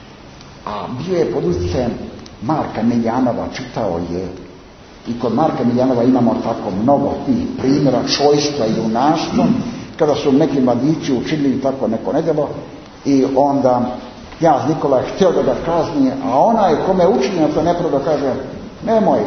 A bio je pod utjecajem Marka Miljanova, čitao je, i kod Marka Miljanova imamo tako mnogo tih primjera čojstva i junaštva, kada su neki mladići učinili tako neko nedjelo i onda knjaz Nikola je htio da ga kazni, a onaj kome je učinio to nepravda kaže, nemoj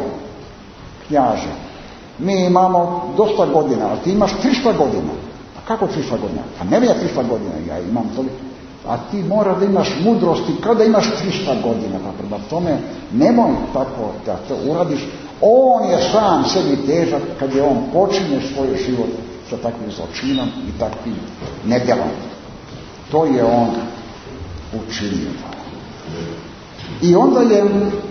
knjaže, mi imamo dosta godina, ali ti imaš tristo godina. A kako tristo godina? Pa ne ja tristo godina, ja imam toliko. A ti mora da imaš mudrosti kao da imaš tristo godina, pa prema tome nemoj tako da to uradiš. On je sam sebi težak kad je on počinje svoj život sa takvim zločinom i takvim nedjelom. To je on učinio. I onda je,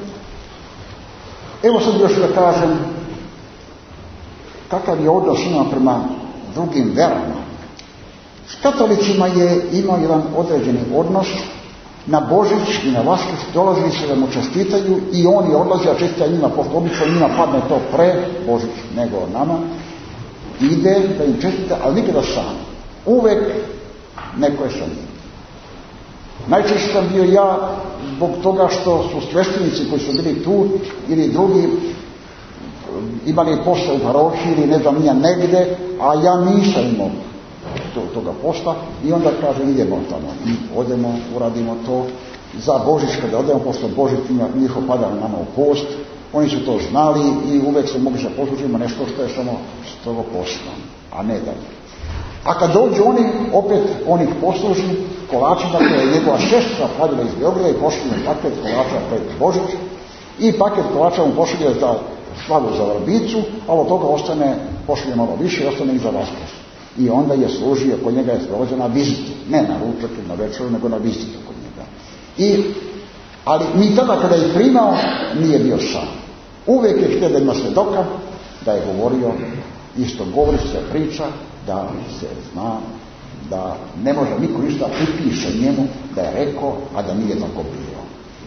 evo sad još da kažem, kakav je odnos ima prema drugim verama. S katolicima je imao jedan određeni odnos, na Božić i na Vaskrs dolazi se da mu čestitaju i oni odlaze, a čestita njima, pošto obično njima padne to pre Božić nego nama, ide da im čestita, ali nikada sam. Uvek neko je sa njim. Najčešće sam bio ja zbog toga što su sveštenici koji su bili tu ili drugi imali posao u parohiji ili ne znam nija negdje, a ja nisam imao to, toga posla i onda kaže idemo tamo i odemo, uradimo to za Božić kada odemo, pošto Božić njihov pada na nama u post, oni su to znali i uvijek se mogli zaposlužiti nešto što je samo strogo posla, a ne dalje. A kad dođu oni, opet on ih posluži kolačima koje je njegova sestra padila iz Beograda i pošli mu paket kolača pred Božić i paket kolača mu pošalje za slavu za vrbicu, a od toga ostane, pošalje malo više i ostane i za Vaskrs. I onda je služio, kod njega je sprovođen na vizitu, ne na ručak ili na večeru, nego na vizitu kod njega. I, ali mi tada kada je primao, nije bio sam. Uvijek je htio da ima svjedoka, da je govorio, isto govori se priča, da se zna, da ne može niko ništa pripiše njemu da je rekao, a da nije tako bilo.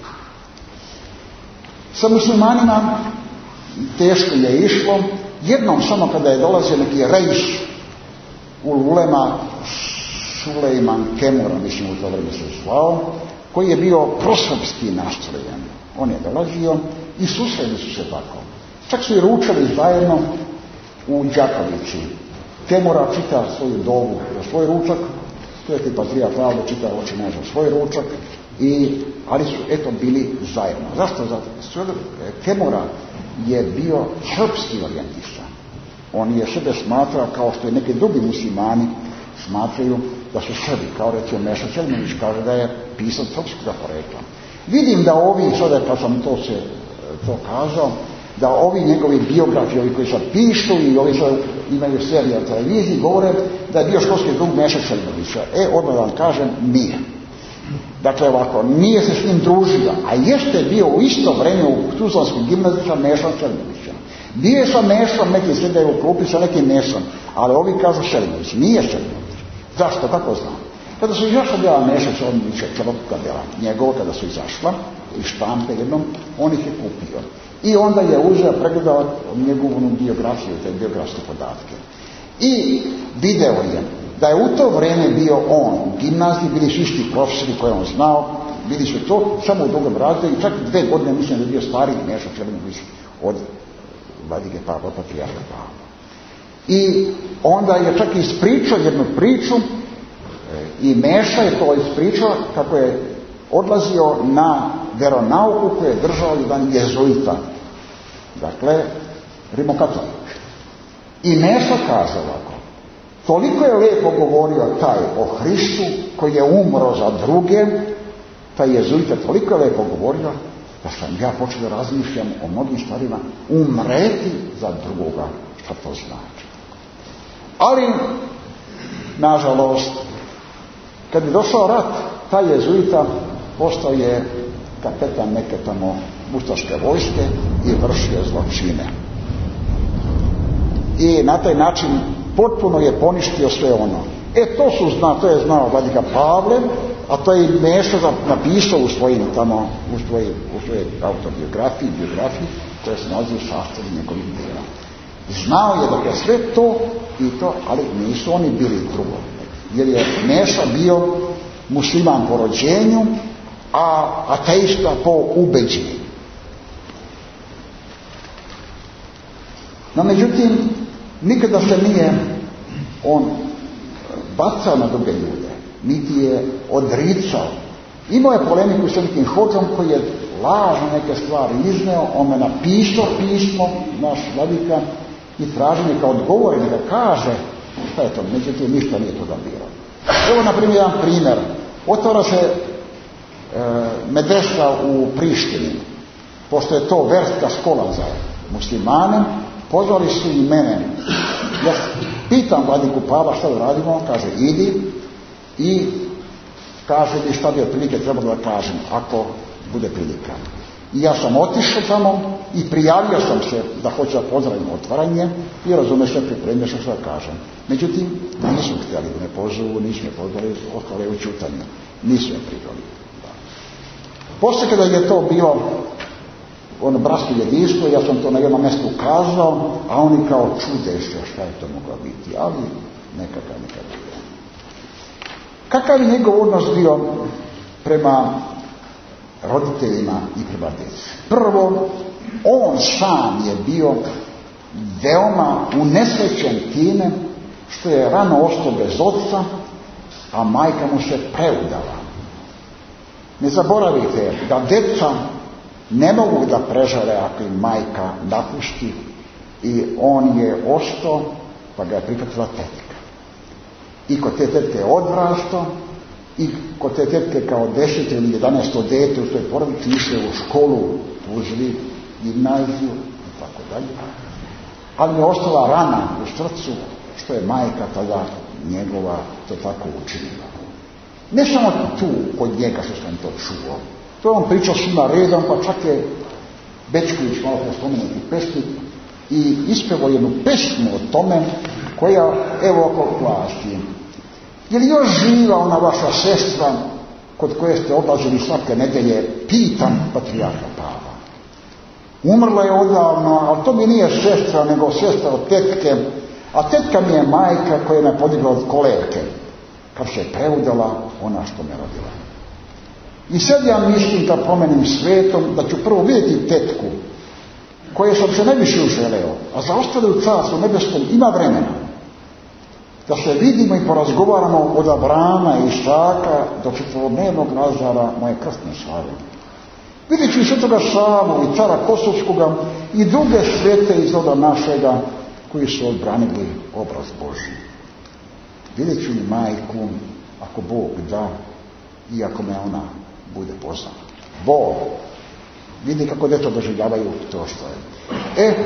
Sa muslimanima teško je išlo, jednom samo kada je dolazio neki rejs u Ulema Sulejman Kemura, mislim u to vreme se zvao, koji je bio prosrpski nastrojen. On je dolazio i susreli su se tako. Čak su i ručali zajedno u Đakovići. Kemura čita svoju dovu za svoj ručak, sveti patrijarh Pavle čita oči naš za svoj ručak, i, ali su eto bili zajedno. Zašto? Zato Kemura je bio srpski orijentisan. On je sebe smatrao kao što i neki drugi muslimani smatraju da su Srbi, kao recimo Meša Čelmanić kaže da je pisac srpskog porekla. Vidim da ovi, sada kad sam to se to kazao, da ovi njegovi biografi, ovi koji sad pišu i ovi sad imaju serije na televiziji, govore da je bio školski drug Meša Čelmanića. E, odmah vam kažem, nije. Dakle, ovako, nije se s njim družio, a jeste bio u isto vrijeme u Tuzlanskom gimnaziju sa Mešom Čelmanićem. Bio je sa Mešom, neki sjede u klupi sa nekim Mešom, ali ovi kažu Čelmanić, nije Čelmanić. Zašto? Tako znam. Kada su izašla bila Meša Čelmanića, čelopka bila njegova, kada su izašla iz štampe jednom, on ih je kupio. I onda je uzeo, pregledao njegovu biografiju, te biografske podatke. I video je da je u to vrijeme bio on u gimnaziji, bili su isti profesori koje on znao, bili su to samo u drugom razredu i čak dve godine mislim da je bio stariji Meša Čelmanić od vladike Pavla, patrijarha Pavla. I onda je čak ispričao jednu priču i Meša je to ispričao kako je odlazio na veronauku koju je držao jedan jezuita, dakle rimokatolik. I Meša kaže ovako: toliko je lijepo govorio taj o Hristu koji je umro za druge, taj jezuita toliko je lijepo govorio da sam ja počeo da razmišljam o mnogim stvarima, umreti za drugoga, što to znači. Ali, nažalost, kad je došao rat, taj jezuita postao je kapetan neke tamo ustaške vojske i vršio zločine. I na taj način potpuno je poništio sve ono. E to su zna, to je znao vladika Pavle, a to je Meša napisao u svojim tamo, u svojoj, u svojoj autobiografiji, biografiji, koja se naziva Sastav njegovih djela. Znao je da je sve to i to, ali nisu oni bili drugo. Jer je Meša bio musliman po rođenju, a ateista po ubeđenju. No međutim, nikada se nije on bacao na druge ljude, niti je odricao. Imao je polemiku s nekim hođom koji je lažno neke stvari izneo, on me napisao pismo, naš vladika, i traži neka odgovore, neka kaže šta je to, međutim ništa nije toga bilo. Evo na primjer jedan primjer, otvara se e, medresa u Prištini, pošto je to verska škola za muslimane, pozvali su i mene. Ja pitam vladiku Pavla šta da radimo, kaže idi i kaže mi šta bi otprilike trebalo da kažem ako bude prilika. I ja sam otišao tamo i prijavio sam se da hoću da pozdravim otvaranje i razumeš se pripremio što što da kažem. Međutim, nisu htjeli da me pozovu, nisu me pozvali, ostale u čutanju. Nisu me privali. Poslije kada je to bilo ono bratsko jedinstvo, ja sam to na jednom mjestu ukazao, a oni kao čude se šta je to moglo biti, ali nekakav nekakav. Kakav je njegov odnos bio prema roditeljima i prema djeci. Prvo, on sam je bio veoma unesrećen time što je rano ostao bez oca, a majka mu se preudala. Ne zaboravite da djeca ne mogu da prežale ako im majka napusti, i on je ostao, pa ga je prihvatila tetka. I kod te tetke je odrastao, i kod te tetke kao deset ili jedanaesto dete u toj porodici išle u školu, Tuzli, gimnaziju i tako dalje. Ali je ostala rana u srcu što je majka tada njegova to tako učinila. Ne samo tu kod njega što sam to čuo. To je on pričao svima redom, pa čak je Bečković malo spomenuti pesnik i ispevao jednu pesmu o tome koja, evo oko glasi. Je li još živa ona vaša sestra kod koje ste oblazili svake nedelje, pitam patrijarha Pavla. Umrla je odavno, ali to mi nije sestra, nego sestra od tetke, a tetka mi je majka koja me podigla od kolerke, kad se je preudala ona što me rodila. I sad ja mislim da promenim svetom, da ću prvo vidjeti tetku, koje sam se najviše uželeo, a za ostale u carstvu nebeskom ima vremena. Da se vidimo i porazgovaramo od Abrama i Isaka do četvorodnevnog Lazara moje krstne slave. Vidjet ću i svetoga Savu i cara Kosovskoga i druge svete iz roda našega koji su odbranili obraz Božji. Vidjet ću i majku, ako Bog da, i ako me ona bude poznala. Bog vidi kako djeca doživljavaju to što je. E,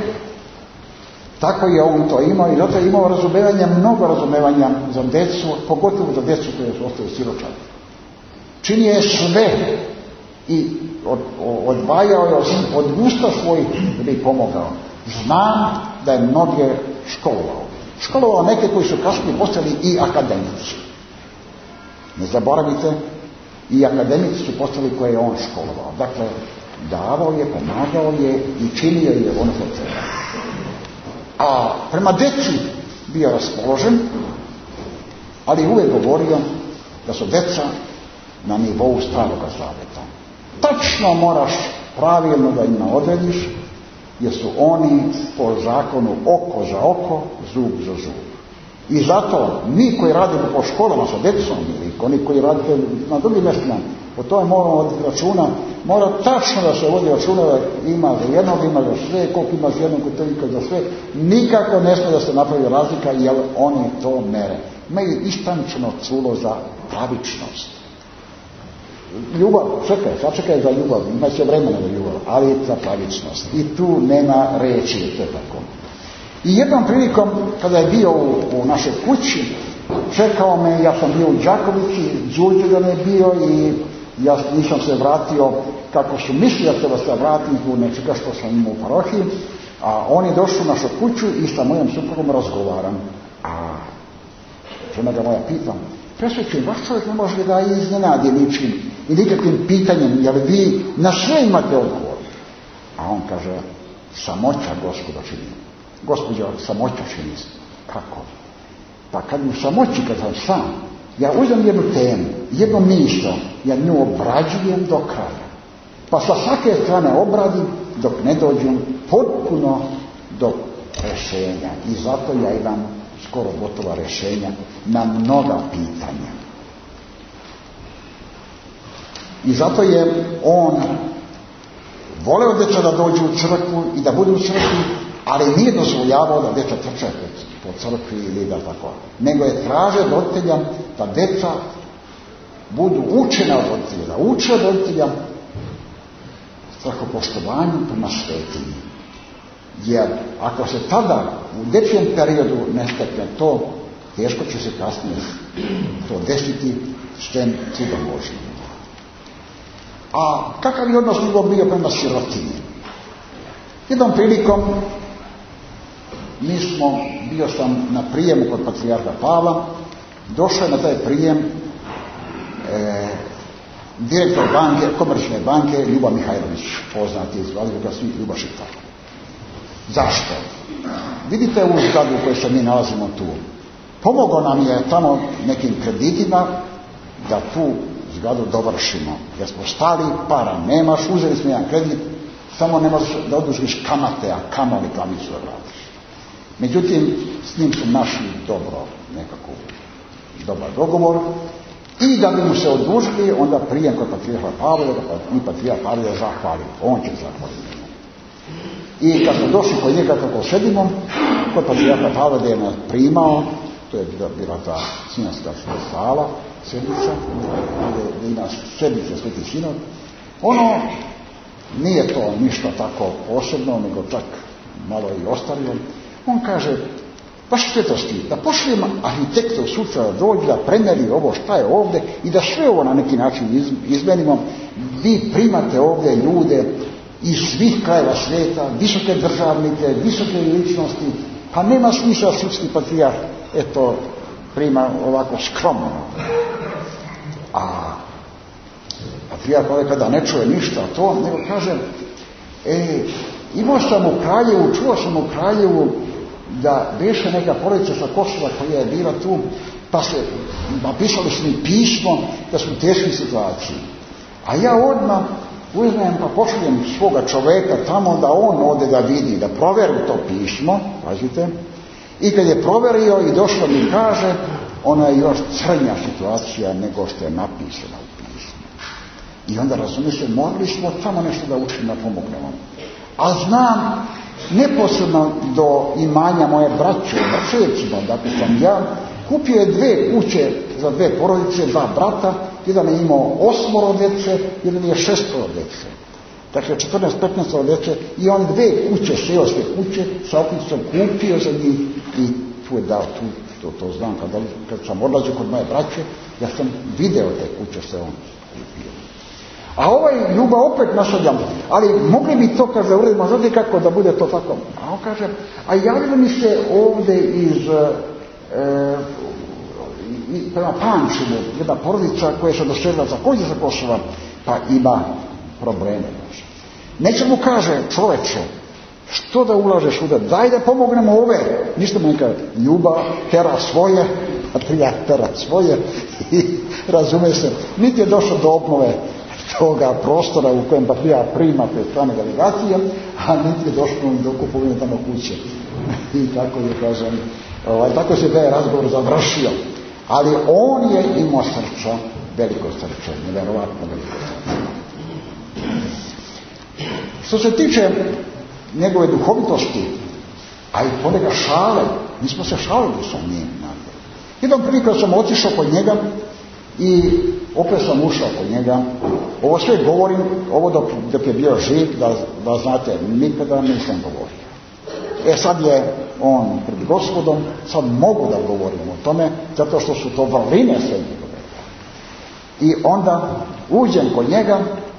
tako je on to imao i zato je imao razumevanja, mnogo razumevanja za djecu, pogotovo za djecu koje su ostali siročani. Činio je sve i od, odvajao je od usta svojih da bi pomogao. Znam da je mnoge školovao. Školovao neke koji su kasnije postali i akademici. Ne zaboravite, i akademici su postali koje je on školovao. Dakle, davao je, pomagao je i činio je ono što treba. A prema djeci bio raspoložen, ali uvijek govorio da su djeca na nivou Staroga Zaveta. Tačno moraš pravilno da im odrediš, jer su oni po zakonu oko za oko, zub za zub. I zato mi koji radimo po školama sa djecom ili oni koji radite na drugim mjestima, po tome moramo voditi računa, mora tačno da se vodi računa da ima za jednog, ima za sve, koliko ima za jednog, koliko za sve. Nikako ne smije da se napravi razlika jer oni to mere. Imaju istančno culo za pravičnost. Ljubav, čekaj, sačekaj za ljubav, ima se vremena za ljubav, ali za pravičnost. I tu nema reći, to je tako. I jednom prilikom, kada je bio u, u našoj kući, čekao me, ja sam bio u Đakovici, Đurđe da ne bio i ja nisam se vratio kako su mislili da treba se vratiti u nečega što sam imao u parohiji, a on je došao u našu kuću i sa mojom suprugom razgovaram. A žena ga moja pitam, presvećujem, vaš čovjek ne može da iznenadi ničim i nikakvim pitanjem, jer vi na sve imate odgovor. A on kaže, samoća Gospoda čini. Gospođo, samoća čini. Kako? Pa kad u samoći, kad sam sam, ja uzem jednu temu, jednu misao, ja nju obrađujem do kraja. Pa sa svake strane obradim dok ne dođem potpuno do rješenja. I zato ja imam skoro gotova rješenja na mnoga pitanja. I zato je on voleo djeca da dođu u crkvu i da budu u crkvi, ali nije dozvoljavao da djeca trče po crkvi ili da tako. Nego je tražio od roditelja da djeca budu učena od roditelja, da uče od roditelja strahopoštovanju prema svetinji. Jer ako se tada u dječjem periodu ne stekne to, teško će se kasnije to desiti s tem čudom Božjim. A kakav je odnos njegov bio prema sirotinji? Jednom prilikom mi smo, bio sam na prijemu kod patrijarha Pavla, došao je na taj prijem e, direktor banke, komerčne banke Ljuba Mihajlović, poznati iz Vladimira svi Ljuba Šiptar. Zašto? Vidite ovu zgradu u kojoj se mi nalazimo tu. Pomogao nam je tamo nekim kreditima da tu zgradu dovršimo. Jer smo stali, para nemaš, uzeli smo jedan kredit, samo ne možeš da odužiš kamate, a kamoli glavnicu da vratiš. Međutim, s njim su našli dobro, nekako dobar dogovor i da bi mu se odužili, onda prijem kod patrijarha Pavla, da mi patrijarh Pavla zahvali, on će zahvaliti. I kad smo došli kod njega kako sedimo, kod patrijarha Pavla da je nas primao, to je bila ta sinodska sala, sedmica, gdje ima sedmice Sveti Sinod, ono nije to ništa tako posebno, nego čak malo i ostavio. On kaže, baš svetosti, da pošlijem arhitekta sutra da dođe, da premeri ovo šta je ovdje i da sve ovo na neki način izmenimo. Vi primate ovdje ljude iz svih krajeva svijeta, visoke državnike, visoke ličnosti, pa nema smisla srpski patrijarh, eto, prima ovako skromno. A patrijarh ovaj kada ne čuje ništa to, nego kaže, e, imao sam u Kraljevu, čuo sam u Kraljevu da beše neka porodica sa Kosova koja je bila tu, pa se napisali su mi pismo da su u teškoj situaciji. A ja odmah uzmem pa pošaljem svoga čoveka tamo da on ode da vidi, da proveri to pismo, pazite, i kad je proverio i došlo mi kaže, ona je još crnja situacija nego što je napisana u pismu. I onda razumijete, morali smo tamo nešto da učimo, da pomognemo. A znam, neposredno do imanja moje braće, braćevcima, dakle sam ja, kupio je dve kuće za dve porodice, dva brata, jedan je imao osmoro djece, jedan je šestoro djece. Dakle, četrnaest petnaest djece i on dve kuće, seoske kuće, sa oknicom kupio za njih i tu je dao, tu, to, to znam, kad, kad sam odlazio kod moje braće, ja sam video te kuće se on kupio. A ovaj Ljuba opet nasadjam, ali mogli bi to, kaže, uredimo, znate kako da bude to tako? A on kaže, a javilo mi se ovdje iz, e, i, prema Pančevu, jedna porodica koja se doselila također za Kosova, pa ima probleme. Neće mu kaže, čoveče, što da ulažeš u da, daj da pomognemo ove, ništa mu neka Ljuba tera svoje, a prija tera svoje i razume se, niti je došlo do obnove toga prostora u kojem patrijarh prima te strane delegacije, a niti je došlo do kupovine tamo kuće. I tako je, kažem, ovaj, tako se taj razgovor završio. Ali on je imao srca, veliko srce, nevjerovatno veliko srce. Što se tiče njegove duhovitosti, a i ponega šale, mi smo se šalili sa njim. Jednom prilikom sam otišao kod njega i opet sam ušao kod njega. Ovo sve govorim, ovo dok, dok je bio živ, da, da znate, nikada nisam govorio. E sad je on pred Gospodom, sad mogu da govorim o tome, zato što su to vrline sve njegove. I onda uđem kod njega,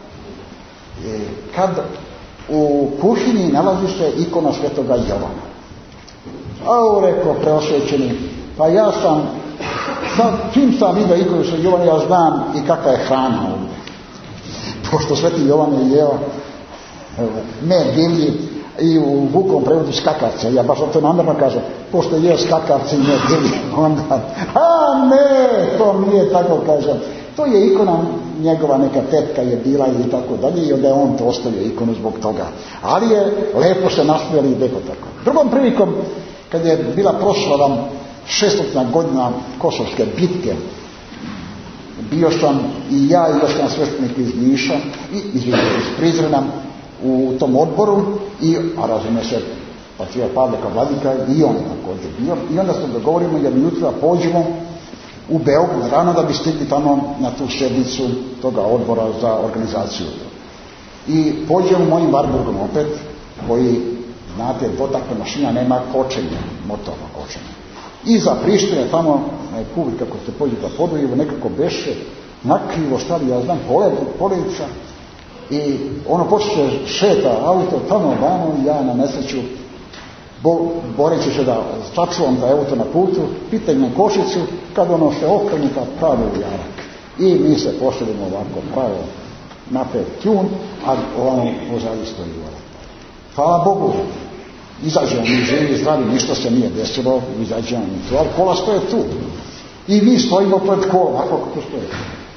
kad u kuhinji nalazi se ikona svetoga Jovana. A on rekao, preosvećeni, pa ja sam, sad, čim sam vidio ikonu svetoga Jovana, ja znam i kakva je hrana ovdje. Pošto sveti Jovan je jeo med divlji i u Vukovom prevodu skakavce, ja baš to namjerno kažem, pošto je jeo skakavce i med divlji, onda, a ne, to nije tako, kažem. To je ikona njegova, neka tetka je bila i tako dalje i onda je on to ostavio ikonu zbog toga. Ali je lepo se nasmijali i neko tako. Drugom prilikom, kad je bila proslava šeststotna godina Kosovske bitke, bio sam i ja i još jedan sveštenik iz Niša i iz, iz Prizrena u tom odboru i, a razume se, patrijarh Pavle kao vladika i on također bio. I onda se dogovorimo jer jutra pođemo u Beograd rano da bi stigli tamo na tu sjednicu toga odbora za organizaciju. I pođemo mojim Warburgom opet, koji, znate, dotakle mašina nema kočenja, motorno kočenja. I za Prištine tamo, na put kako se pođe da Podujevo, nekako beše, nakrivo stavi, ja znam, poledica. I ono počne šeta auto tamo vamo i ja na nesreću Bo, boreći se da sačuvam da je auto na putu, pitanjem košicu, kad ono se okrene pa pravi u jarak. I mi se postavimo ovako pravo napred tjun, a ovamo pozadnji stoji jarak. Hvala Bogu, izađemo mi živi, zdravi, ništa se nije desilo, izađemo mi tu, ali kola stoje tu. I mi stojimo pred kola, ovako kako stoje.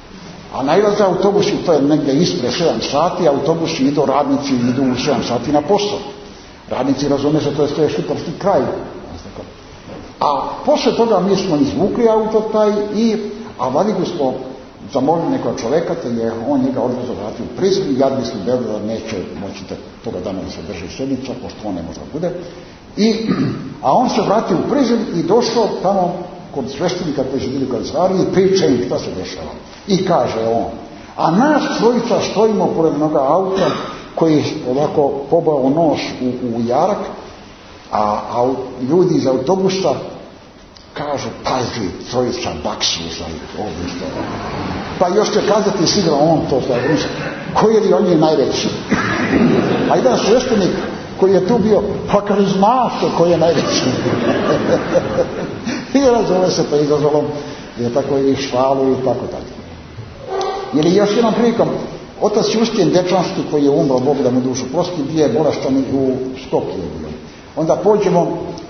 A najlaze autobusi, to je negdje ispred sedam sati, autobusi idu, radnici idu u sedam sati na posao. Radnici razume se, to je sve šutarski kraj. A poslije toga mi smo izvukli auto taj i, a Vladiku smo zamolili nekog čovjeka, te je on njega odvezao vratio u Prizren i jadni smo bili da neće moći toga dana da se drži sjednica, pošto on ne može bude. I, a on se vratio u Prizren i došao tamo kod sveštenika koji su bili u kancelariji i priča im šta se dešava. I kaže on, a nas trojica stojimo pored jednoga auta koji ovako pobao nos u, u jarak, a, a ljudi iz autobusa kažu, pazi, trojica baksusa i ovdje što. Pa još će kazati sigurno on to što je koji je li on je najveći. A jedan sveštenik koji je tu bio, pa kaže, znaš koji je najveći. I razove se to izazvalo, je tako i švalu i tako dalje. Jer je još jednom prilikom, otac Justin Dečanski koji je umro, Bog da mu dušu prosti, bio je bolestan u Skopje. Onda pođemo,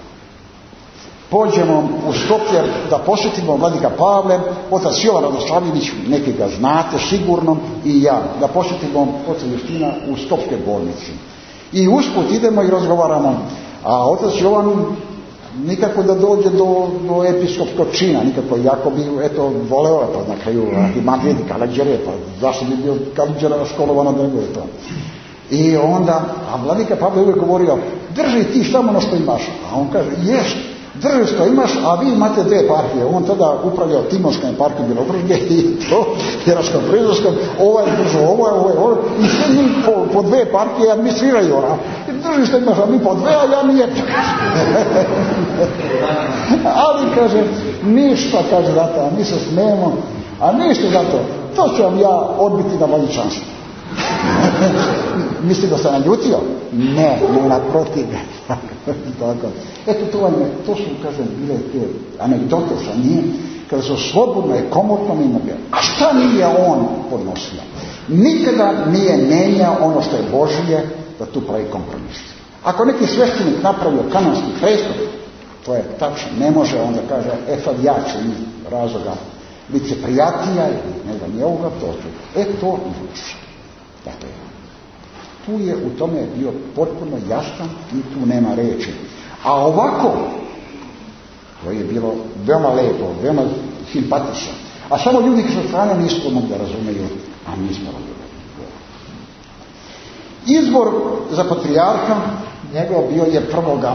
pođemo u Skopje da posjetimo Vladika Pavle, otac Jovan Radoslavljević, neki ga znate sigurno, i ja, da posjetimo otac Justina u Skopske bolnici. I usput idemo i razgovaramo, a otac Jovan nikako da dođe do, do episkopskog čina, nikako, jako bi, eto, voleo, pa na kraju Madrid, Kalađere, pa zašto bi bio Kalađera školovano da ne bude to. I onda, a Vladika Pavle uvijek govorio, drži ti šta ono što imaš, a on kaže, jest, drži što imaš, a vi imate dve partije. On tada upravljao Timonskom partijom Bjelogrudnje i to, Jeraškom Prizorskom, ovaj držao ovaj, ovaj, ovaj, i sve njih po, po dve partije administriraju, a drži što imaš, a mi po dve, a ja nijem. Ali, kaže, ništa, kaže zato, a mi se smijemo, a ništa zato, to ću vam ja odbiti na Valičanstvu. Misli da se naljutio? Ne, ne naprotiv. Tako. Eto, to, vam je, to su, kažem, bile te anegdote sa njim, kada su slobodno i komotno mimo bili. A šta nije on podnosio? Nikada nije menjao ono što je Božije, da tu pravi kompromis. Ako neki sveštenik napravio kanonski prestup, to je tačno, ne može, onda kaže, e sad ja ću mi razloga biti se prijatnija, ne znam, je ovoga, to ću. E, to izvuči. Dakle, tu je u tome bio potpuno jasan i tu nema reči. A ovako, to je bilo veoma lepo, veoma simpatično. A samo ljudi koji su strane nisu to mogli da razumeju, a mi smo razumeli. Izbor za patrijarha njegov bio je prvog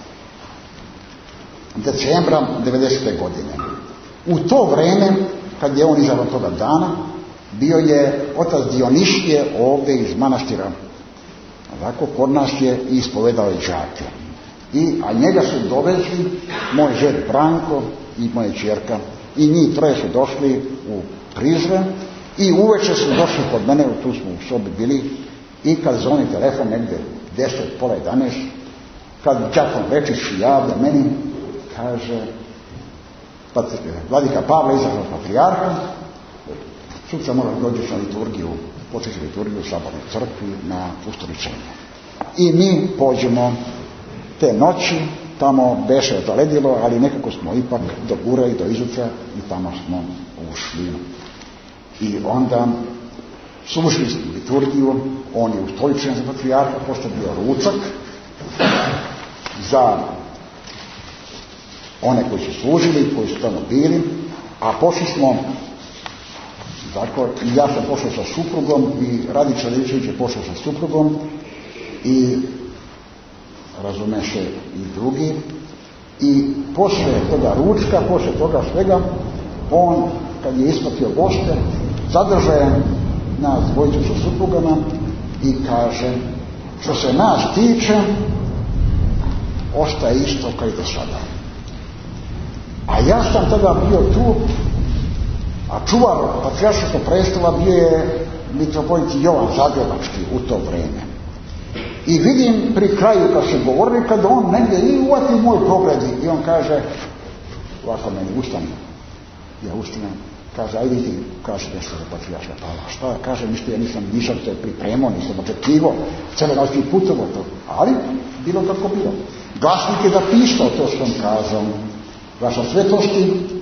decembra devedesete godine. U to vreme, kad je on izabran toga dana, bio je otac Dionišije ovdje iz manastira. Ovako, kod nas je ispovedao i đake. I, a njega su dovezli moj žed Branko i moja ćerka. I njih troje su došli u Prizren i uveče su došli kod mene, tu smo u sobi bili, i kad zvoni telefon negdje deset, pola jedanaest, kad Đakon Večić javlja meni, kaže, Vladika Pavle izabran patrijarha, sutra mora dođeš na liturgiju, početi liturgiju u Sabornoj crkvi na ustoličenje. I mi pođemo te noći, tamo beše to ledilo, ali nekako smo ipak dogurali do Izuca i tamo smo ušli. I onda slušali smo liturgiju, on je ustoličen za patrijarha, pošto bio ručak za one koji su služili, koji su tamo bili, a pošli smo, tako, ja sam pošao sa suprugom i Radića Ličević je pošao sa suprugom i razumeše i drugi, i poslije toga ručka, poslije toga svega, on, kad je ispratio goste, zadržaje nas dvojicu sa suprugama i kaže, što se nas tiče, ostaje isto kao i do sada. A ja sam tada bio tu, a čuvar patrijarškog prestola bio je mitropolit Jovan Zagrebački u to vrijeme. I vidim pri kraju kad su govorili, kad on negdje i uvati moj pogled i on kaže, ovako meni ustane, ja ustanem, kaže, ajde ti, kaže nešto za patrijarška Pavla. Šta da kažem, isto ja nisam, nisam se pripremao, nisam očekivao, celogalski putovo to, ali bilo kako bilo. Glasnik je zapisao to što on kazao, vaša svetosti,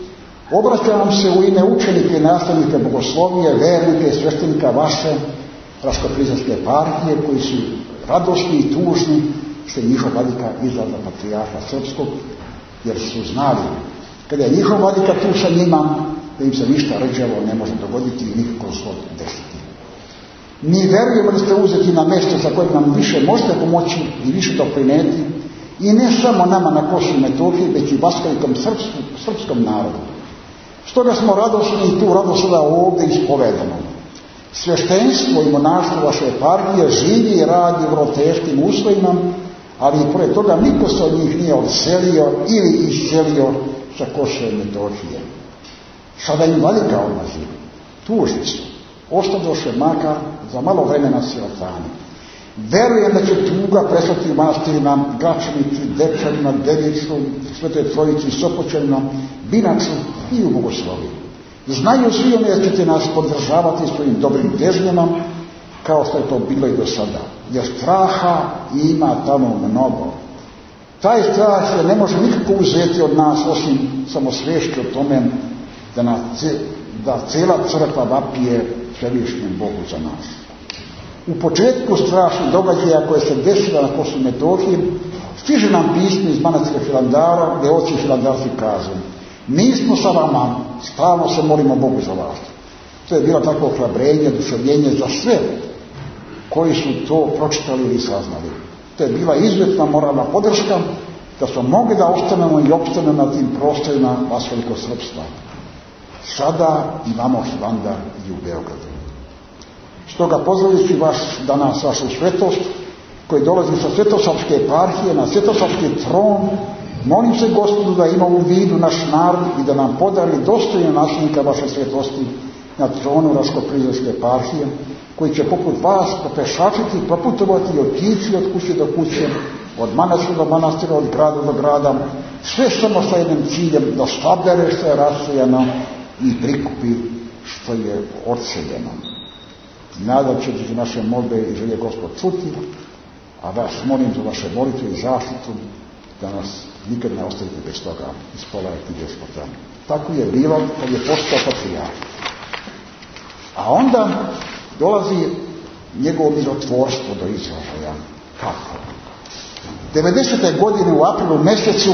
Obraćam se u ime učenike i nastavnike bogoslovije, vernike i sveštenika vaše Raško-Prizrenske eparhije, koji su radosni i tužni što je njihov vladika izdao za patrijarha srpskog, jer su znali kada je njihov vladika tu sa njima, da im se ništa rđavo ne može dogoditi i nikako zlo desiti. Mi verujemo da ste uzeti na mjesto za koje nam više možete pomoći i više doprineti, i ne samo nama na Kosovu i Metohiji, već i vaskalikom srpskom, srpskom narodu. Stoga smo radosni i tu radost sada ovdje ispovedamo. Sveštenstvo i monaštvo vaše eparhije živi i radi u vrlo teškim uslovima, ali i pored toga niko se od njih nije odselio ili isselio sa Kosova i Metohije. Sada im vladika odlazi, tužni su, ostadoše makar za malo vremena sirotani. Verujem da će tuga prestati u manastirima Gračanici, Dečanima, Deviću, Svetoj Trojici, Sopoćanima, Binaču i u Bogosloviji. Znaju svi oni da ćete nas podržavati svojim dobrim težnjama, kao što je to bilo i do sada. Jer straha ima tamo mnogo. Taj strah se ne može nikako uzeti od nas, osim samo sviješću o tome da, na, da cijela crkva vapije Svevišnjem Bogu za nas. U početku strašnih događaja koje se desila na Kosovu i Metohiji, stiže nam pismo iz manastira Hilandara, gdje oci Hilandarci kažu: mi smo sa vama, stalno se molimo Bogu za vas. To je bilo takvo ohrabrenje, oduševljenje za sve koji su to pročitali ili saznali. To je bila izuzetna moralna podrška da smo mogli da ostanemo i opstanemo na tim prostorima vaskolikog srpstva. Sada imamo Hilandar i u Beogradu. Stoga pozdravljujući vaš danas vašu svetost, koji dolazi sa Svetosavske eparhije na Svetosavski tron, molim se Gospodu da ima u vidu naš narod i da nam podari dostojne nasljednika vaše svetosti na tronu Raško-Prizrenske eparhije, koji će poput vas popešačiti, proputovati od kici od kuće do kuće, od manastira do manastira, od grada do grada, sve samo sa jednim ciljem da sabere što je rasejano i prikupi što je odseljeno. Nadam se da će naše molbe i želje Gospod čuti, a vas molim za vaše molitve i zaštitu, da nas nikad ne ostavite bez toga iz pola knjige Života. Tako je bilo kad je postao patrijarh. A onda dolazi njegovo mirotvorstvo do izražaja. Kako? devedesete godine u aprilu mjesecu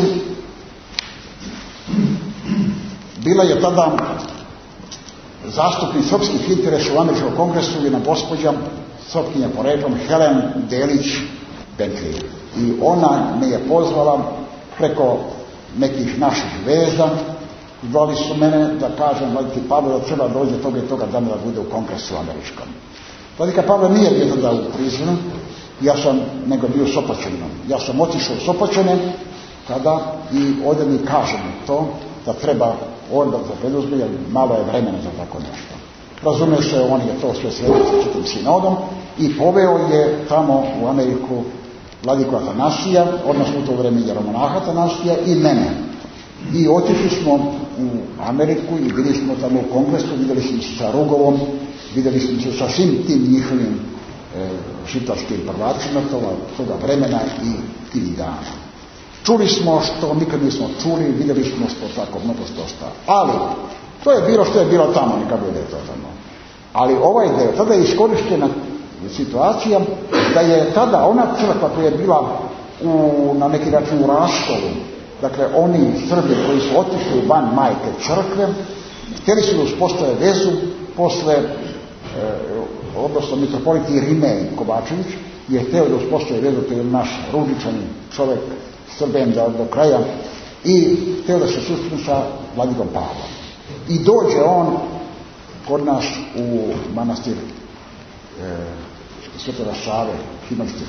bila je tada zastupnik srpskih interesa u Američkom kongresu, jedna gospođa, srpkinja poreklom, Helen Delić Bentley. I ona me je pozvala preko nekih naših veza. Zvali su mene da kažem vladiki Pavle da treba dođe toga i toga dana da bude u kongresu američkom. Vladika Pavle nije bio tada u Prizrenu, ja sam nego bio u Sopoćanima. Ja sam otišao u Sopoćane tada i ovdje mi kažem to da treba onda da preduzme, jer malo je vremena za tako nešto. Razumije se, on je to sve sredio sa četim sinodom i poveo je tamo u Ameriku vladiku Atanasija, odnosno u to vreme jeromonaha Atanasija i mene. I otišli smo u Ameriku i bili smo tamo u kongresu, vidjeli smo se sa Rugovom, vidjeli smo se sa svim tim njihovim e, šiptarskim prvačima toga, toga vremena i tih dana. Čuli smo što nikad nismo čuli, vidjeli smo što tako mnogo što šta. Ali, to je bilo što je bilo tamo, neka bude to tamo. Ali ovaj deo, tada je iskorištena situacija da je tada ona crkva koja je bila u, na neki način u raskolu, dakle oni Srbi koji su otišli van majke crkve, htjeli su da uspostave vezu posle, e, odnosno mitropoliti Rime Kovačević je htio da uspostave vezu, to je naš ružičani čovjek, Srben da do kraja, i htio da se susretne sa vladikom Pavlom. I dođe on kod nas u manastir e, Svetoga Save, Himanskih.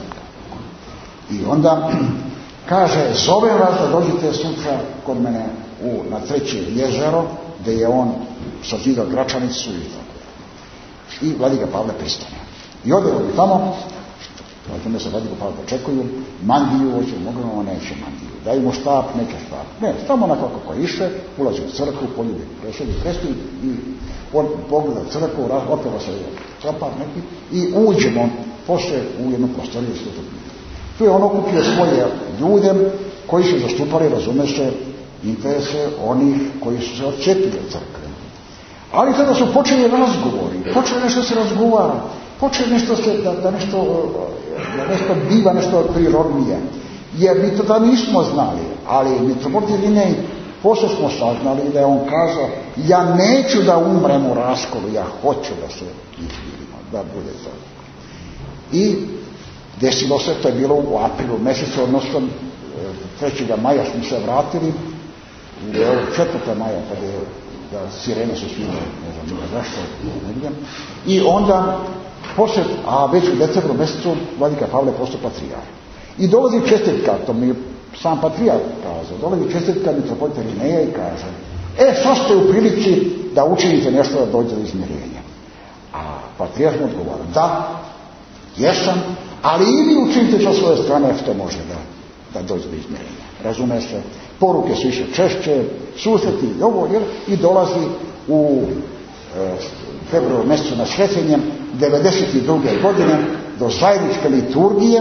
I onda kaže, zovem vas da dođete sutra kod mene u, na Treće jezero, gdje je on sazidao Gračanicu i tako. I vladika Pavle pristane. I ode on tamo, tome se vladiku Pavle očekuju, mandiju, hoće mogu, on neće mandiju. Daju mu štap, neće štap. Ne, tamo onako kako iše, ulazi u crkvu, poljubi presedi prestu i on pogleda crkvu, opeva se čapa neki i uđemo poslije u jednu prostoriju Svetog Mira. Tu je on okupio svoje ljude koji su zastupali, razume se, interese onih koji su se odcepili od crkve. Ali tada su počeli razgovori, počeli nešto se razgovara, počeli nešto se, da, da, nešto, da nešto biva nešto prirodnije. Jer mi tada nismo znali, ali mitropolit Irinej poslije smo saznali da je on kazao, ja neću da umrem u raskolu, ja hoću da se izmirimo, da bude to. I desilo se, to je bilo u aprilu mjesecu, odnosno trećeg maja smo se vratili, u četvrtog maja kada je da sirene su svime, ne znam nije zašto, ne vidim. I onda, poslije, a već u decembru mjesecu, vladika Pavle postao patrijarh. I dolazi čestitka, to mi je sam patrijarh kazao, dolazi čestitka mitropolita Irineja i kaže, e, sad ste u prilici da učinite nešto da dođe do izmirenja. A patrijarh mu odgovara, da, jesam, ali i vi učinite sa svoje strane što može da, da dođe do izmirenja. Razume se, poruke su više češće, susreti i ovo, jer, i dolazi u e, februaru mjesecu na Sretenjem devedeset druge godine do zajedničke liturgije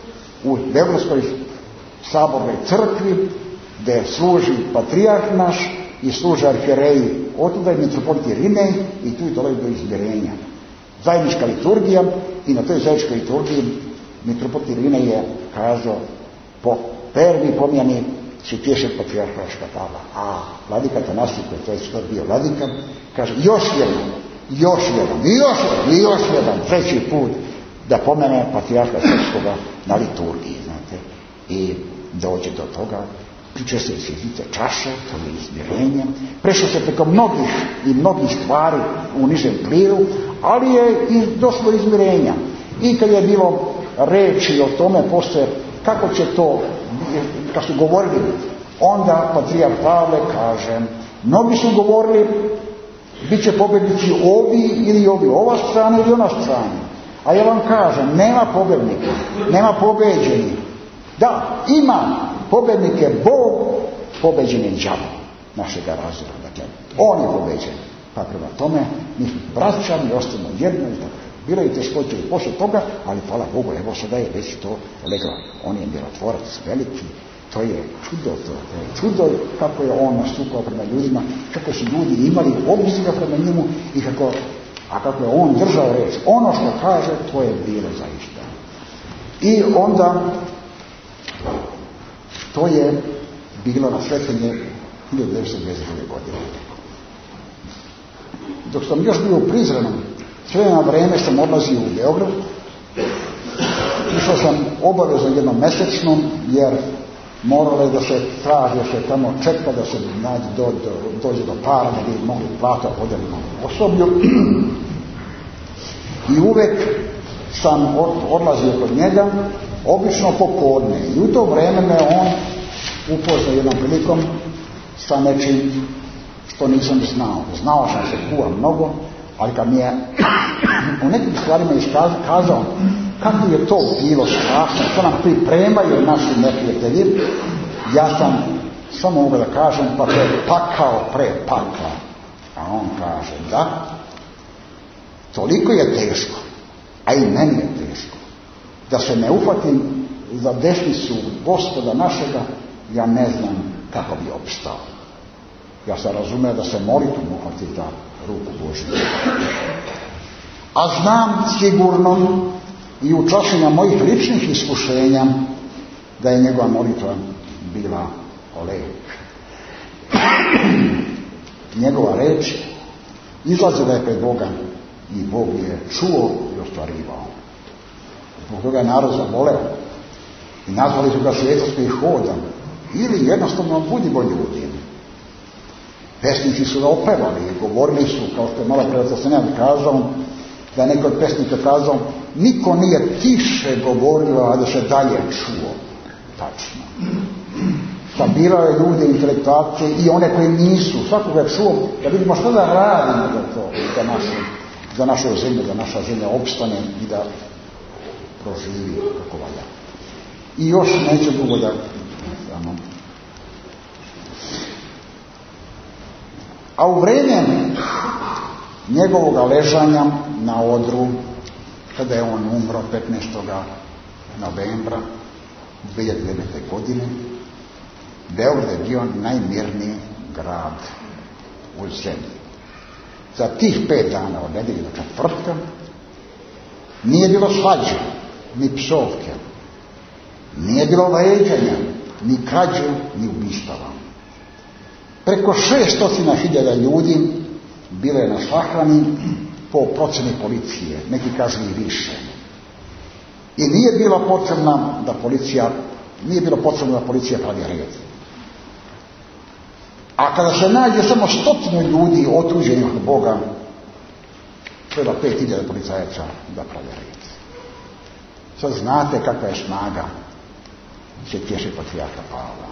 u Beogradskoj sabornoj crkvi, gdje služi patrijarh naš i služi arhijereji, otuda je mitropolit Irinej i tu je dolazi do izmirenja. Zajednička liturgija i na toj zajedničkoj liturgiji mitropolit Irinej je kazao po permi pomjeni Svjetiješeg patrijarhaška Pavla. A vladika Atanasije, koji to je što bio vladika, kaže još jedan, još jedan, i još jedan, i još jedan, treći put da pomene patrijarha srpskoga na liturgiji, znate, i dođe do toga, pričeste se svjetite čaše, to je izmirenje, prešlo se preko mnogih i mnogih stvari u nižem kliru, ali je i došlo izmirenja. I kad je bilo reči o tome poslije, kako će to, kad su govorili, onda patrijarh Pavle kaže, mnogi su govorili, bit će pobjednici ovi ili ovi, ova strana ili ona strana. A ja vam kažem, nema pobjednika, nema pobeđenih. Da, ima pobjednike Bog, pobeđen je đavo našega razuma. Dakle, on je pobeđen. Pa prema tome, mi smo braćani, ostajemo jedno i tako. Bilo je teškoće i poslije toga, ali hvala Bogu, evo sada je već to leglo. On je mirotvorac veliki, to je čudo, to je čudo kako je on nastupao prema ljudima, kako su ljudi imali obzira prema njemu i kako, a kako je on držao reč. Ono što kaže, to je bilo zaista. I onda, to je bilo na Sretenje hiljadu devetsto dvadeset druge godine. Dok sam još bio u Prizrenu, sve na vrijeme sam odlazio u Beograd. Išao sam obavezno jednom mjesečnom, jer moralo je da se traži, da se tamo čeka, da se nađe, do, do, dođe do para, da bi mogli plata podeliti osoblju. I uvek sam odlazio kod njega, obično popodne. I u to vrijeme me on upoznao jednom prilikom sa nečim što nisam znao. Znao sam se kuva mnogo, ali kad mi je u nekim stvarima iskazao kako je to bilo strašno, što nam pripremaju naši neprijatelji, ja sam samo mogu da kažem, pa to je pakao pre pakla. A on kaže, da, toliko je teško, a i meni je teško, da se ne uhvatim za desnicu Gospoda našega, ja ne znam kako bi opstao. Ja sam razumio da se molitvom uhvati za ruku Božju. A znam sigurno i u čašenja mojih ličnih iskušenja da je njegova molitva bila o reč. Njegova reč izlazila je pred Boga i Bog je čuo i ostvarivao. Zbog toga je narod zaboleo i nazvali su ga svjetovski hoda ili jednostavno budimo ljudi. Pesnici su ga opevali i govorili su, kao što je malo prije sam ja kazao, da je neko od pesnika kazao, niko nije tiše govorio, a da se dalje čuo. Tačno. Sabirao je ljude, intelektualce i one koji nisu. Svakoga je čuo da vidimo što da radimo za to, za našu, za našu zemlju, da naša zemlja opstane i da proživi kako valja. I još neće dugo da... Samo. A u vrijeme njegovog ležanja na odru, kada je on umro petnaestog novembra dvije hiljade devete. godine, Beograd je bio najmirniji grad u zemlji. Za tih pet dana od nedelje do četvrtka nije bilo svađe, ni psovke, nije bilo vređanja, ni krađe, ni ubistava. Preko šestotina hiljada ljudi bilo je na sahrani po proceni policije, neki kažu i više. I nije bilo potrebno da policija, nije bilo potrebno da policija pravi red. A kada se nađe samo stotinu ljudi otuđenih od Boga, treba pet hiljada policajaca da pravi red. Sad znate kakva je snaga se tješi patrijarha Pavla.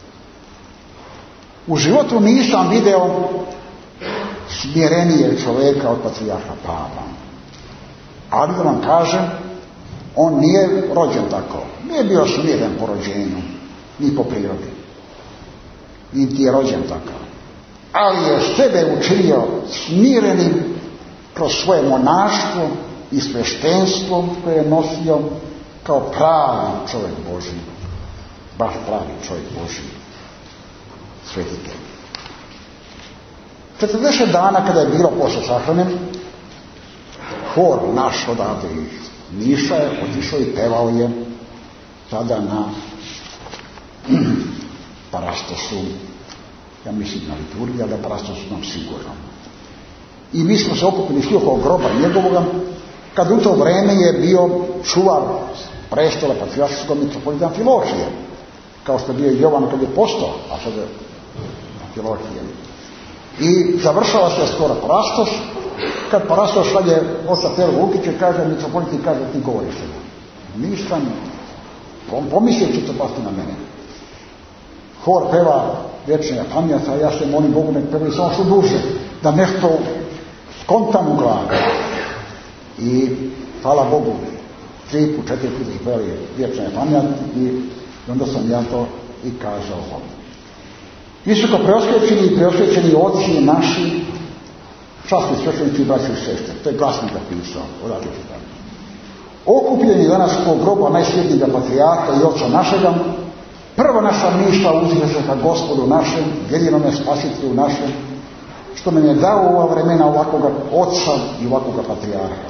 U životu nisam video smirenijeg čovjeka od patrijarha Pavla. Ali da vam kažem, on nije rođen tako. Nije bio smiren po rođenju, ni po prirodi. Niti je rođen tako. Ali je sebe učinio smirenim kroz svoje monaštvo i sveštenstvo koje je nosio kao pravi čovjek Božji. Baš pravi čovjek Božji. Svetitelj. četrdeset dana kada je bilo posle sahrane, hor naš odavde iz Niša je otišao i pevao je tada na Parastosu, ja mislim na liturgiji, ali da Parastosu nam sigurno. I mi smo se okupili svi oko groba njegovoga, kad u to vreme je bio čuvar prestola patrijarškog mitropolita Amfilohije, kao što je bio Jovan kad je postao, a sad je Amfilohije. I završava se skoro Parastos, kad Parastos šalje oca Peru Vukića i kaže, mitropolit i kaže, ti govoriš se. Nisam, pomislio ću to pasti na mene. Hor peva vječnja pamjata, a ja se molim Bogu nek peva i samo što duže, da nešto skontam u glavu. I hvala Bogu, tri put, četiri put ih peva vječnja pamjat i onda sam ja to i kazao ovdje. Visoko preosvećeni i preosvećeni oci naši, časni svećenici, braći i sestre, to je glasnik napisao, odakle čitam. Okupljeni danas po groba najsvjetnijega patrijarha i oca našega, prva naša misla uzme se ka Gospodu našem, jedinome spasitelju našem, što nam je dao u ova vremena ovakvoga oca i ovakvoga patrijarha.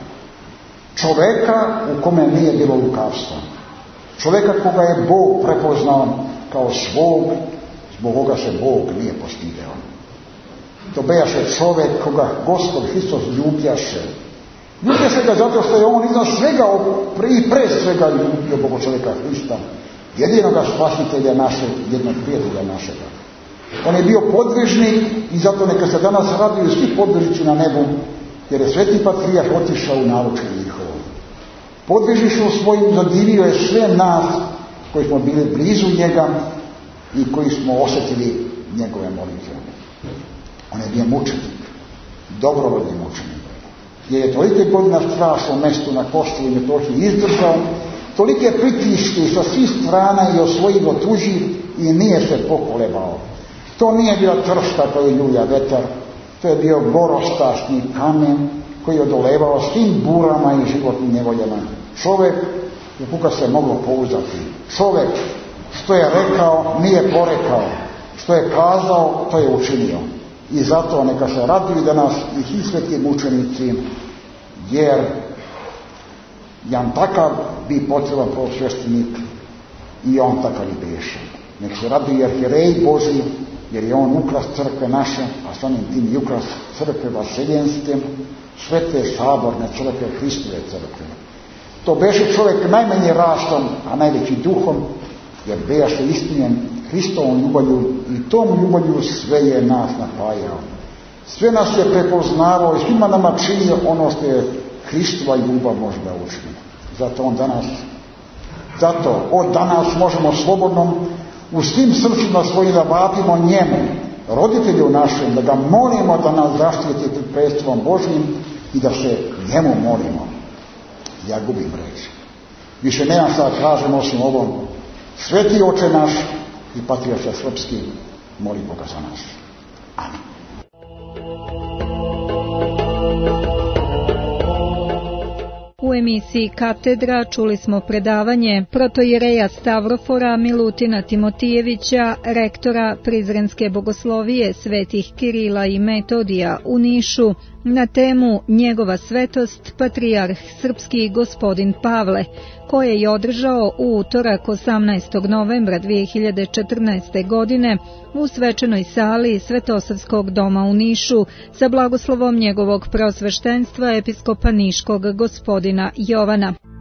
Čoveka u kome nije bilo lukavstva. Čoveka koga je Bog prepoznao kao svog, zbog koga se Bog nije postideo. To bejaše čovjek koga Gospod Hristos ljubljaše. Ljubljaše ga zato što je on iznad svega i pre svega ljubio Boga čovjeka Hrista, jedinoga spasitelja našeg, jednog prijatelja našega. On je bio podvižnik i zato neka se danas raduju svi podvižnici na nebu, jer je sveti patrijarh otišao u naručje njihovo. Podvižništvo svojim zadivio je sve nas koji smo bili blizu njega i koji smo osjetili njegove molitve. On je bio mučenik, dobrovoljni mučenik. Jer je tolike godina strašno mesto na Kosovu i Metohiji izdržao, tolike pritiske sa svih strana i osvojivo tuži i nije se pokolebao. To nije bila trška koju ljulja vetar, to je bio gorostašni kamen koji je odolevao svim burama i životnim nevoljama. Čovjek u koga se moglo pouzdati. Čovjek što je rekao nije porekao, što je kazao to je učinio. I zato neka se raduju danas i svi sveti mučenici, jer jedan takav bi potreban prvosveštenik i on takav i beše. Nek se raduju arhijereji Božji, jer je on ukras crkve naše, a samim tim i ukras crkve vaseljenske, svete saborne crkve, Hristove crkve. To beše čovjek najmanje rastom, a najveći duhom, jer bejaše istinjen Hristovom ljubavlju i tom ljubavlju sve je nas napajao. Sve nas je prepoznavao i svima nama činio ono što je Hristova ljubav može da učini. Zato on danas, zato od danas možemo slobodno u svim srcima svojim da vapimo njemu, roditelju našem, da ga molimo da nas zaštiti pred prestolom Božjim i da se njemu molimo. Ja gubim reč. Više nemam sad kažem osim ovom. Sveti Oče naš i Patrijarha srpski, moli Boga za nas. Amen. U emisiji Katedra čuli smo predavanje protoijereja Stavrofora Milutina Timotijevića, rektora Prizrenske bogoslovije svetih Kirila i Metodija u Nišu, na temu Njegova svetost patrijarh srpski gospodin Pavle, koje je održao u utorak osamnaestog novembra dve hiljade četrnaeste. godine u svečanoj sali Svetosavskog doma u Nišu sa blagoslovom njegovog preosveštenstva episkopa Niškog gospodina Jovana.